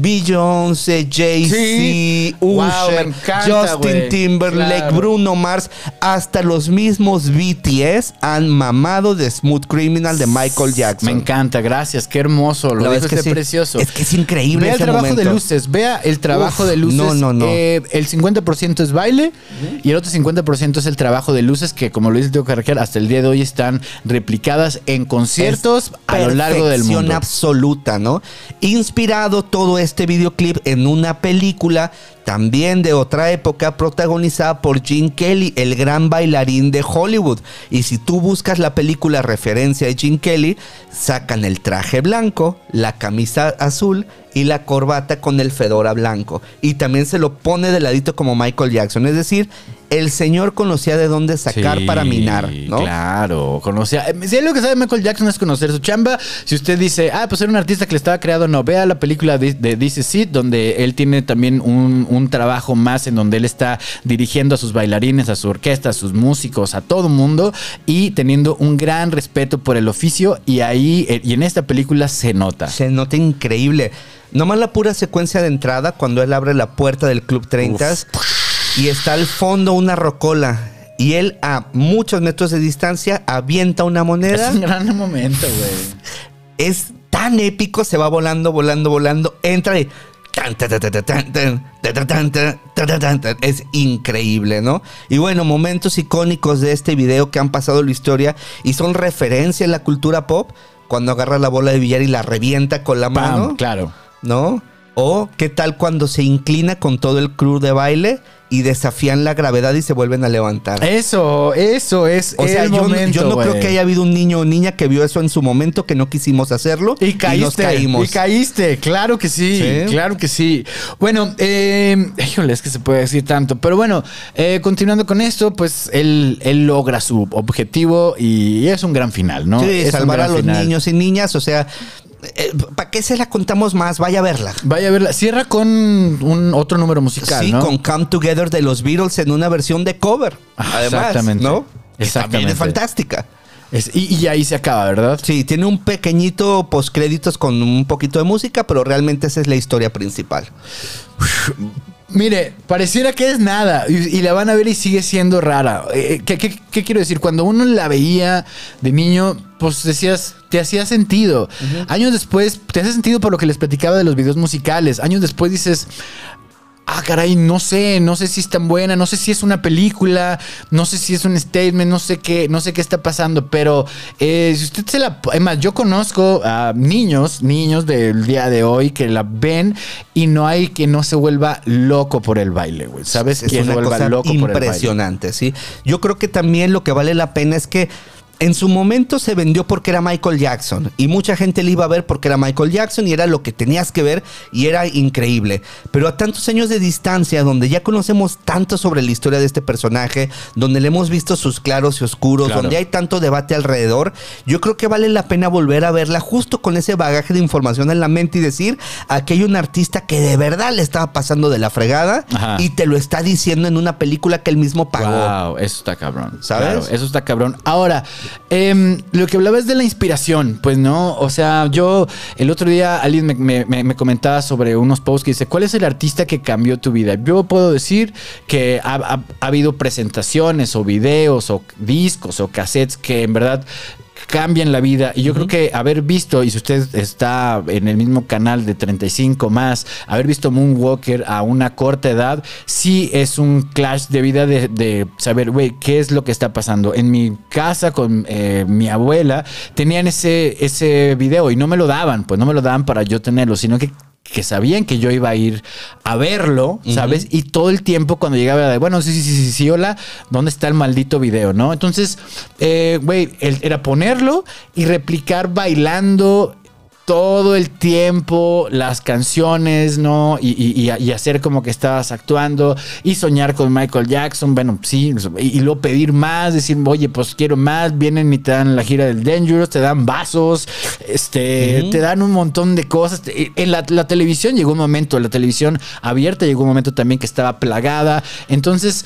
Beyoncé, Jay-Z, Sí. Wow, Usher, me encanta, Justin güey. Timberlake, Claro. Bruno Mars, hasta los mismos B T S han mamado de Smooth Criminal de Michael Jackson. Me encanta, gracias, qué hermoso, lo La dijo verdad es que este sí. precioso. Es que es increíble Vea el ese trabajo momento. de luces, vea el trabajo Uf, de luces. no, no, no. Eh, el cincuenta por ciento es baile y el otro cincuenta por ciento es el trabajo de luces que, como lo dice Teo Carraquel, hasta el día de hoy están replicadas en conciertos a lo largo del Perfección mundo. absoluta, ¿no? Inspirado todo este videoclip en una película también de otra época protagonizada por Gene Kelly, el gran bailarín de Hollywood. Y si tú buscas la película referencia de Gene Kelly, sacan el traje blanco, la camisa azul y la corbata con el fedora blanco. Y también se lo pone de ladito como Michael Jackson. Es decir, el señor conocía de dónde sacar Sí, para minar, ¿no? Claro, conocía. eh, Si algo que sabe Michael Jackson es conocer su chamba. Si usted dice, ah, pues era un artista que le estaba creado, no, vea la película de, de This Is It, donde él tiene también un, un trabajo más en donde él está dirigiendo a sus bailarines, a su orquesta, a sus músicos, a todo mundo y teniendo un gran respeto por el oficio. Y ahí, eh, y en esta película se nota. Se nota increíble. Nomás la pura secuencia de entrada cuando él abre la puerta del Club treinta y está al fondo una rocola y él a muchos metros de distancia avienta una moneda. Es un gran momento, güey. Es tan épico, se va volando, volando, volando, entra y tan, tan, tan, tan, tan, tan, tan, tan, tan, tan, tan, tan. Es increíble, ¿no? Y bueno, momentos icónicos de este video que han pasado la historia y son referencia en la cultura pop, cuando agarra la bola de billar y la revienta con la Pam, mano, claro. ¿no? O qué tal cuando se inclina con todo el crew de baile y desafían la gravedad y se vuelven a levantar. Eso, eso es O sea, el yo, momento, yo no güey. creo que haya habido un niño o niña que vio eso en su momento, que no quisimos hacerlo Y caíste, nos caímos. y caíste, claro que sí, ¿Sí? claro que sí. Bueno, eh, híjole, es que se puede decir tanto, pero bueno, eh, continuando con esto, pues él, él logra su objetivo y es un gran final, ¿no? Sí, Es un salvar a gran los final. niños y niñas, o sea, eh, ¿para qué se la contamos más? Vaya a verla. Vaya a verla, cierra con un otro número musical, Sí, ¿no? con Come Together de los Beatles en una versión de cover. Ah, Además, exactamente. ¿no? Que Exactamente. también es fantástica. Es- y, y ahí se acaba, ¿verdad? Sí, tiene un pequeñito postcréditos con un poquito de música, pero realmente esa es la historia principal. Mire, pareciera que es nada y, y la van a ver y sigue siendo rara. Eh, ¿qué, qué, ¿Qué quiero decir? Cuando uno la veía de niño, pues decías, te hacía sentido. Uh-huh. Años después, te hace sentido por lo que les platicaba de los videos musicales. Años después dices... Ah, caray, no sé, no sé si es tan buena, no sé si es una película, no sé si es un statement, no sé qué, no sé qué está pasando, pero eh, si usted se la... Además, yo conozco a niños, niños del día de hoy que la ven y no hay que no se vuelva loco por el baile, güey. ¿Sabes? Es que una se vuelva cosa loco por el baile. Impresionante, sí. Yo creo que también lo que vale la pena es que en su momento se vendió porque era Michael Jackson y mucha gente le iba a ver porque era Michael Jackson y era lo que tenías que ver y era increíble. Pero a tantos años de distancia, donde ya conocemos tanto sobre la historia de este personaje, donde le hemos visto sus claros y oscuros, claro. donde hay tanto debate alrededor, yo creo que vale la pena volver a verla justo con ese bagaje de información en la mente y decir, aquí hay un artista que de verdad le estaba pasando de la fregada. Ajá. Y te lo está diciendo en una película que él mismo pagó. Wow, eso está cabrón. ¿Sabes? Claro, eso está cabrón. Ahora... Eh, lo que hablaba es de la inspiración, pues no, o sea, yo el otro día alguien me, me, me comentaba sobre unos posts que dice, ¿cuál es el artista que cambió tu vida? Yo puedo decir que ha, ha, ha habido presentaciones o videos o discos o cassettes que en verdad cambian la vida. Y yo uh-huh. creo que haber visto, y si usted está en el mismo canal de treinta y cinco más, haber visto Moonwalker a una corta edad, sí es un clash de vida de, de saber, güey, qué es lo que está pasando. En mi casa con eh, mi abuela tenían ese, ese video y no me lo daban, pues no me lo daban para yo tenerlo, sino que que sabían que yo iba a ir a verlo, ¿sabes? Uh-huh. Y todo el tiempo cuando llegaba de, bueno, sí, sí, sí, sí, sí, hola, ¿dónde está el maldito video, no? Entonces, eh, güey, era ponerlo y replicar bailando todo el tiempo las canciones, ¿no? Y, y, y hacer como que estabas actuando y soñar con Michael Jackson, bueno, sí, y, y luego pedir más, decir, oye, pues quiero más, vienen y te dan la gira del Dangerous, te dan vasos, este, uh-huh. te dan un montón de cosas. En la, la televisión llegó un momento, la televisión abierta llegó un momento también que estaba plagada, entonces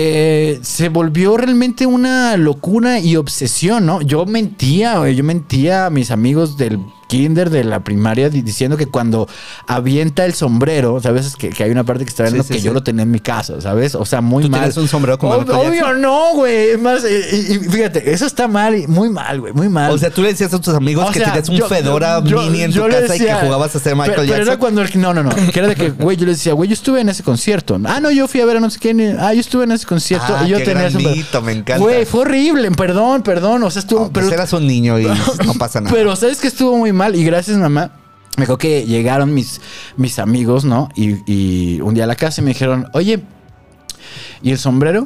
eh, se volvió realmente una locura y obsesión, ¿no? Yo mentía, yo mentía a mis amigos del kinder de la primaria diciendo que cuando avienta el sombrero, ¿sabes? Que, que hay una parte que está viendo sí, sí, que sí. yo lo tenía en mi casa, ¿sabes? O sea, muy ¿Tú mal. ¿Tú tienes un sombrero como Ob- Obvio no, güey. Es más, y, y fíjate, eso está mal, muy mal, güey, muy mal. O sea, tú le decías a tus amigos o que sea, tenías un yo, Fedora yo, mini en yo tu casa decía, y que jugabas a ser Michael pero, Jackson. Pero era cuando, el, no, no, no, que era de que, güey, yo le decía, güey, yo estuve en ese concierto. Ah, no, yo fui a ver a no sé quién. Ah, yo estuve en ese concierto ah, y yo qué tenía grandito, me encanta. Güey, fue horrible, perdón, perdón. O sea, estuvo... No, pues pero eras un niño y no pasa nada. Pero ¿sabes que estuvo muy mal? Y gracias, mamá. Me acuerdo que llegaron mis, mis amigos, ¿no? Y, y un día a la casa y me dijeron, oye, ¿y el sombrero?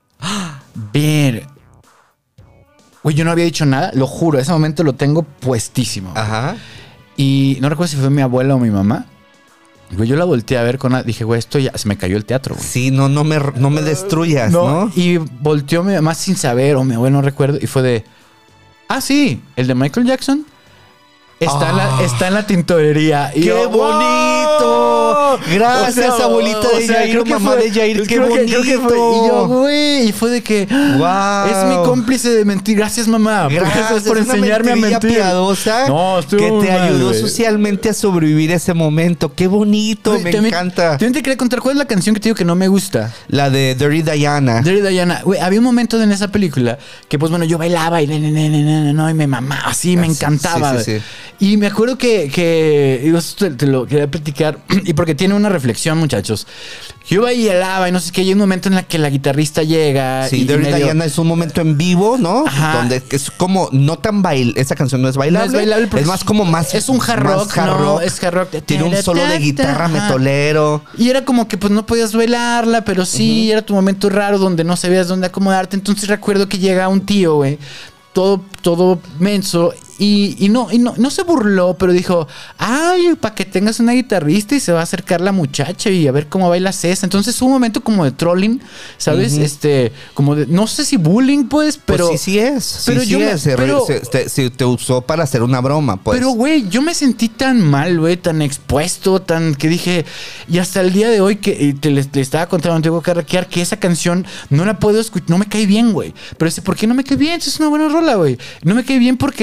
Ver. Güey, yo no había dicho nada, lo juro, ese momento lo tengo puestísimo. Ajá. Y no recuerdo si fue mi abuela o mi mamá. Güey, yo la volteé a ver con la... Dije, güey, esto ya... Se me cayó el teatro, güey. Sí, no, no me, no me destruyas, ¿no? ¿no? Y volteó mi mamá sin saber, o mi abuelo, no recuerdo, y fue de... Ah, sí, el de Michael Jackson... Está, oh. en la, está en la tintorería. Y ¡qué yo, bonito! ¡Wow! Gracias, o sea, abuelita de sea, Jair, mamá fue, de Jair. ¡Qué bonito! Que, que fue, y yo, güey, y fue de que... Wow. Es mi cómplice de mentir. Gracias, mamá. Gracias, Gracias por enseñarme a mentir. Piadosa no, estuvo que te mal, ayudó güey. socialmente a sobrevivir ese momento. ¡Qué bonito! Güey, me también, encanta. También te quería contar cuál es la canción que te digo que no me gusta. La de Dirty Diana. Dirty Diana. Güey, había un momento en esa película que, pues, bueno, yo bailaba y, ne, ne, ne, ne, ne, no, y me mamaba así, me encantaba. Sí, sí, sí. Y me acuerdo que, que yo te, te lo quería platicar, y porque tiene una reflexión, muchachos. Yo bailaba y no sé qué, hay un momento en el que la guitarrista llega. Sí, y Dirty medio... Diana es un momento en vivo, ¿no? Ajá. Donde es como no tan bailable. Esa canción no es bailable. No es bailable. Es más como más. Es un hard rock, hard no, rock. Es hard rock. Tiene un solo de guitarra metolero. Y era como que pues no podías bailarla, pero sí, uh-huh. era tu momento raro donde no sabías dónde acomodarte. Entonces recuerdo que llega un tío, güey. Todo, todo menso. Y, y, no, y no, no se burló, pero dijo, ay, para que tengas una guitarrista y se va a acercar la muchacha y a ver cómo bailas esa. Entonces hubo un momento como de trolling, ¿sabes? Uh-huh. Este, como de, no sé si bullying, pues, pero... Pues sí, sí es. Pero sí, yo sí me, es. Se, pero, se, te, se te usó para hacer una broma, pues. Pero, güey, yo me sentí tan mal, güey, tan expuesto, tan... que dije... Y hasta el día de hoy que te le, le estaba contando, tengo que arranquear que esa canción no la puedo escuchar, no me cae bien, güey. Pero dice, ¿por qué no me cae bien? Es una buena rola, güey. No me cae bien porque realmente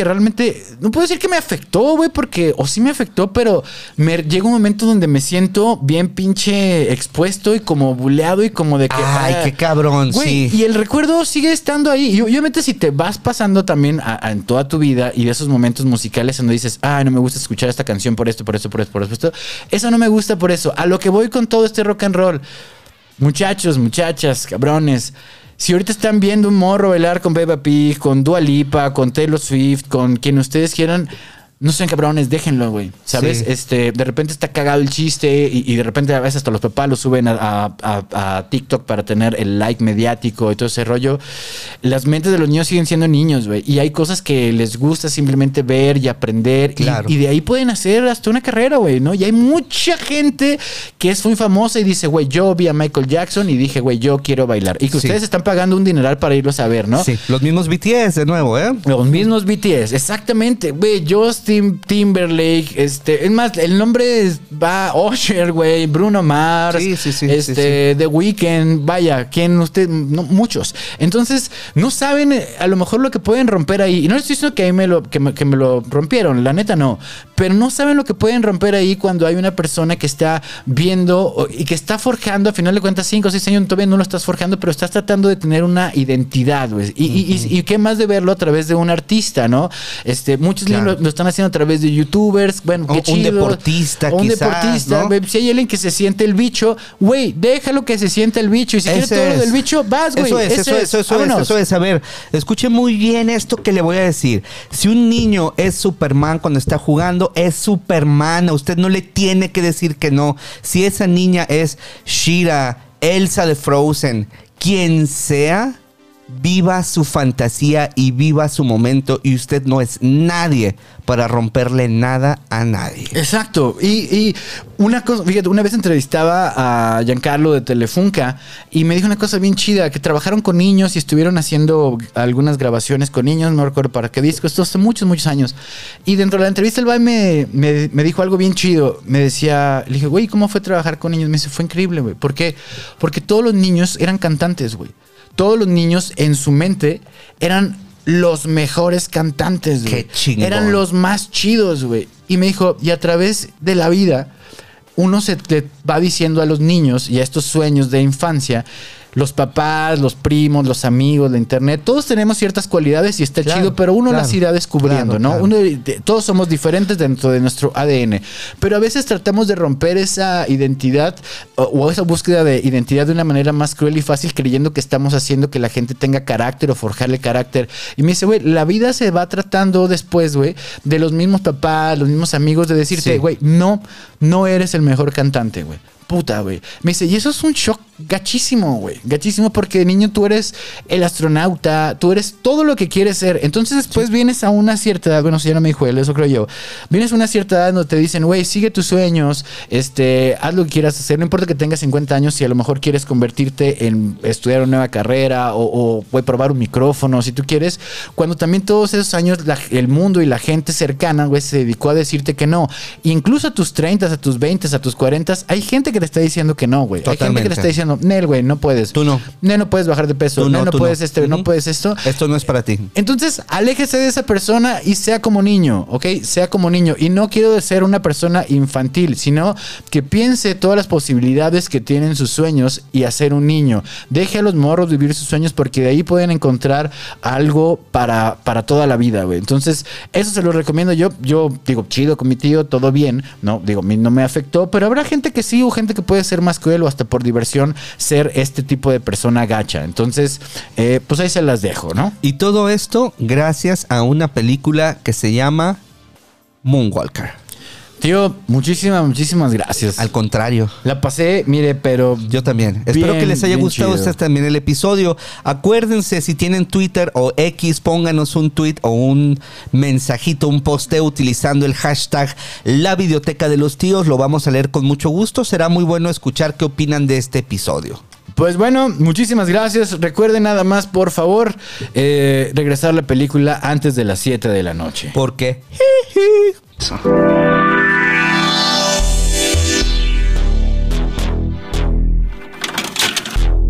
que, no puedo decir que me afectó, güey, porque, o sí me afectó, pero me llega un momento donde me siento bien pinche expuesto y como buleado y como de que... Ay, ah, qué cabrón, güey, sí. y el recuerdo sigue estando ahí. Y obviamente si te vas pasando también a, a, en toda tu vida y de esos momentos musicales donde dices, ay, no me gusta escuchar esta canción por esto, por esto, por esto, por esto, eso no me gusta por eso. A lo que voy con todo este rock and roll. Muchachos, muchachas, cabrones. Si ahorita están viendo un morro bailar con Peppa Pig, con Dua Lipa, con Taylor Swift, con quien ustedes quieran, no sean cabrones, déjenlo, güey. ¿Sabes? Sí. Este, de repente está cagado el chiste y, y de repente a veces hasta los papás lo suben a, a, a, a TikTok para tener el like mediático y todo ese rollo. Las mentes de los niños siguen siendo niños, güey. Y hay cosas que les gusta simplemente ver y aprender. Claro. Y, y de ahí pueden hacer hasta una carrera, güey, ¿no? Y hay mucha gente que es muy famosa y dice, güey, yo vi a Michael Jackson y dije, güey, yo quiero bailar. Y que Sí. ustedes están pagando un dineral para irlos a ver, ¿no? Sí, los mismos B T S de nuevo, ¿eh? Los mismos B T S, exactamente, güey, Justin Timberlake, este, es más, el nombre es, va Usher, güey, Bruno Mars, Sí, sí, sí, este, sí, sí. The Weeknd, vaya, ¿quién usted? No, muchos. Entonces, no saben eh, a lo mejor lo que pueden romper ahí. Y no les estoy diciendo que, ahí me lo, que, me, que me lo rompieron, la neta no. Pero no saben lo que pueden romper ahí cuando hay una persona que está viendo y que está forjando, a final de cuentas, cinco o seis años, todavía no lo estás forjando, pero estás tratando de tener una identidad, güey. Y, uh-huh. y, y, y qué más de verlo a través de un artista, ¿no? Este, muchos claro. lo, lo están haciendo a través de youtubers, bueno, qué o, chido. Un deportista, o un quizás, deportista, ¿no? güey. Si hay alguien que se siente el bicho, güey, déjalo que se siente el bicho. Y si quieres todo lo del bicho, vas, güey. Eso es, eso es, eso es, eso es, eso es. A ver, escuche muy bien esto que le voy a decir. Si un niño es Superman cuando está jugando, es Superman. A usted no le tiene que decir que no. Si esa niña es Shira, Elsa de Frozen, quien sea, viva su fantasía y viva su momento, y usted no es nadie para romperle nada a nadie. Exacto. Y, y una cosa, fíjate, una vez entrevistaba a Giancarlo de Telefunca y me dijo una cosa bien chida, que trabajaron con niños y estuvieron haciendo algunas grabaciones con niños, no recuerdo para qué disco, esto hace muchos, muchos años. Y dentro de la entrevista el Bay me, me, me dijo algo bien chido. Me decía, le dije, güey, ¿cómo fue trabajar con niños? Me dice, fue increíble, güey. ¿Por qué? Porque todos los niños eran cantantes, güey. Todos los niños en su mente eran los mejores cantantes, güey. Qué chingón. Eran los más chidos, güey. Y me dijo, y a través de la vida, uno se le va diciendo a los niños y a estos sueños de infancia, los papás, los primos, los amigos, la internet, todos tenemos ciertas cualidades y está claro, chido, pero uno claro, las irá descubriendo, claro, ¿no? Claro. Uno, de, todos somos diferentes dentro de nuestro A D N, pero a veces tratamos de romper esa identidad o, o esa búsqueda de identidad de una manera más cruel y fácil, creyendo que estamos haciendo que la gente tenga carácter o forjarle carácter. Y me dice, güey, la vida se va tratando después, güey, de los mismos papás, los mismos amigos, de decirte, güey, sí. no, no eres el mejor cantante, güey. Puta, güey. Me dice, y eso es un shock gachísimo, güey. Gachísimo porque de niño tú eres el astronauta, tú eres todo lo que quieres ser. Entonces después sí. vienes a una cierta edad, bueno, si ya no me dijo él, eso creo yo. Vienes a una cierta edad donde te dicen, güey, sigue tus sueños, este, haz lo que quieras hacer. No importa que tengas cincuenta años, si a lo mejor quieres convertirte en estudiar una nueva carrera o, o güey, probar un micrófono, si tú quieres. Cuando también todos esos años la, el mundo y la gente cercana, güey, se dedicó a decirte que no. Incluso a tus treinta, a tus veinte, a tus cuarenta, hay gente que te está diciendo que no, güey. Hay gente que te está diciendo, Nel, güey, no puedes. Tú no. Nel, no puedes bajar de peso. Tú no, Nel, no tú puedes no. este, Uh-huh. no puedes esto. Esto no es para ti. Entonces, aléjese de esa persona y sea como niño, ¿ok? Sea como niño. Y no quiero ser una persona infantil, sino que piense todas las posibilidades que tienen sus sueños y hacer un niño. Deje a los morros vivir sus sueños porque de ahí pueden encontrar algo para, para toda la vida, güey. Entonces, eso se lo recomiendo yo. Yo digo, chido con mi tío, todo bien. No, digo, a mí no me afectó, pero habrá gente que sí o gente que puede ser más cruel o hasta por diversión ser este tipo de persona gacha. Entonces, eh, pues ahí se las dejo, ¿no? Y todo esto gracias a una película que se llama Moonwalker. Tío, muchísimas, muchísimas gracias. Al contrario. La pasé, mire, pero... Yo también. Espero que les haya gustado a ustedes también el episodio. Acuérdense, si tienen Twitter o X, pónganos un tweet o un mensajito, un posteo utilizando el hashtag La Videoteca de los Tíos. Lo vamos a leer con mucho gusto. Será muy bueno escuchar qué opinan de este episodio. Pues bueno, muchísimas gracias. Recuerden nada más, por favor, eh, regresar a la película antes de las siete de la noche. ¿Por qué?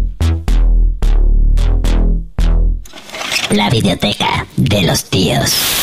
La Videoteca de los Tíos.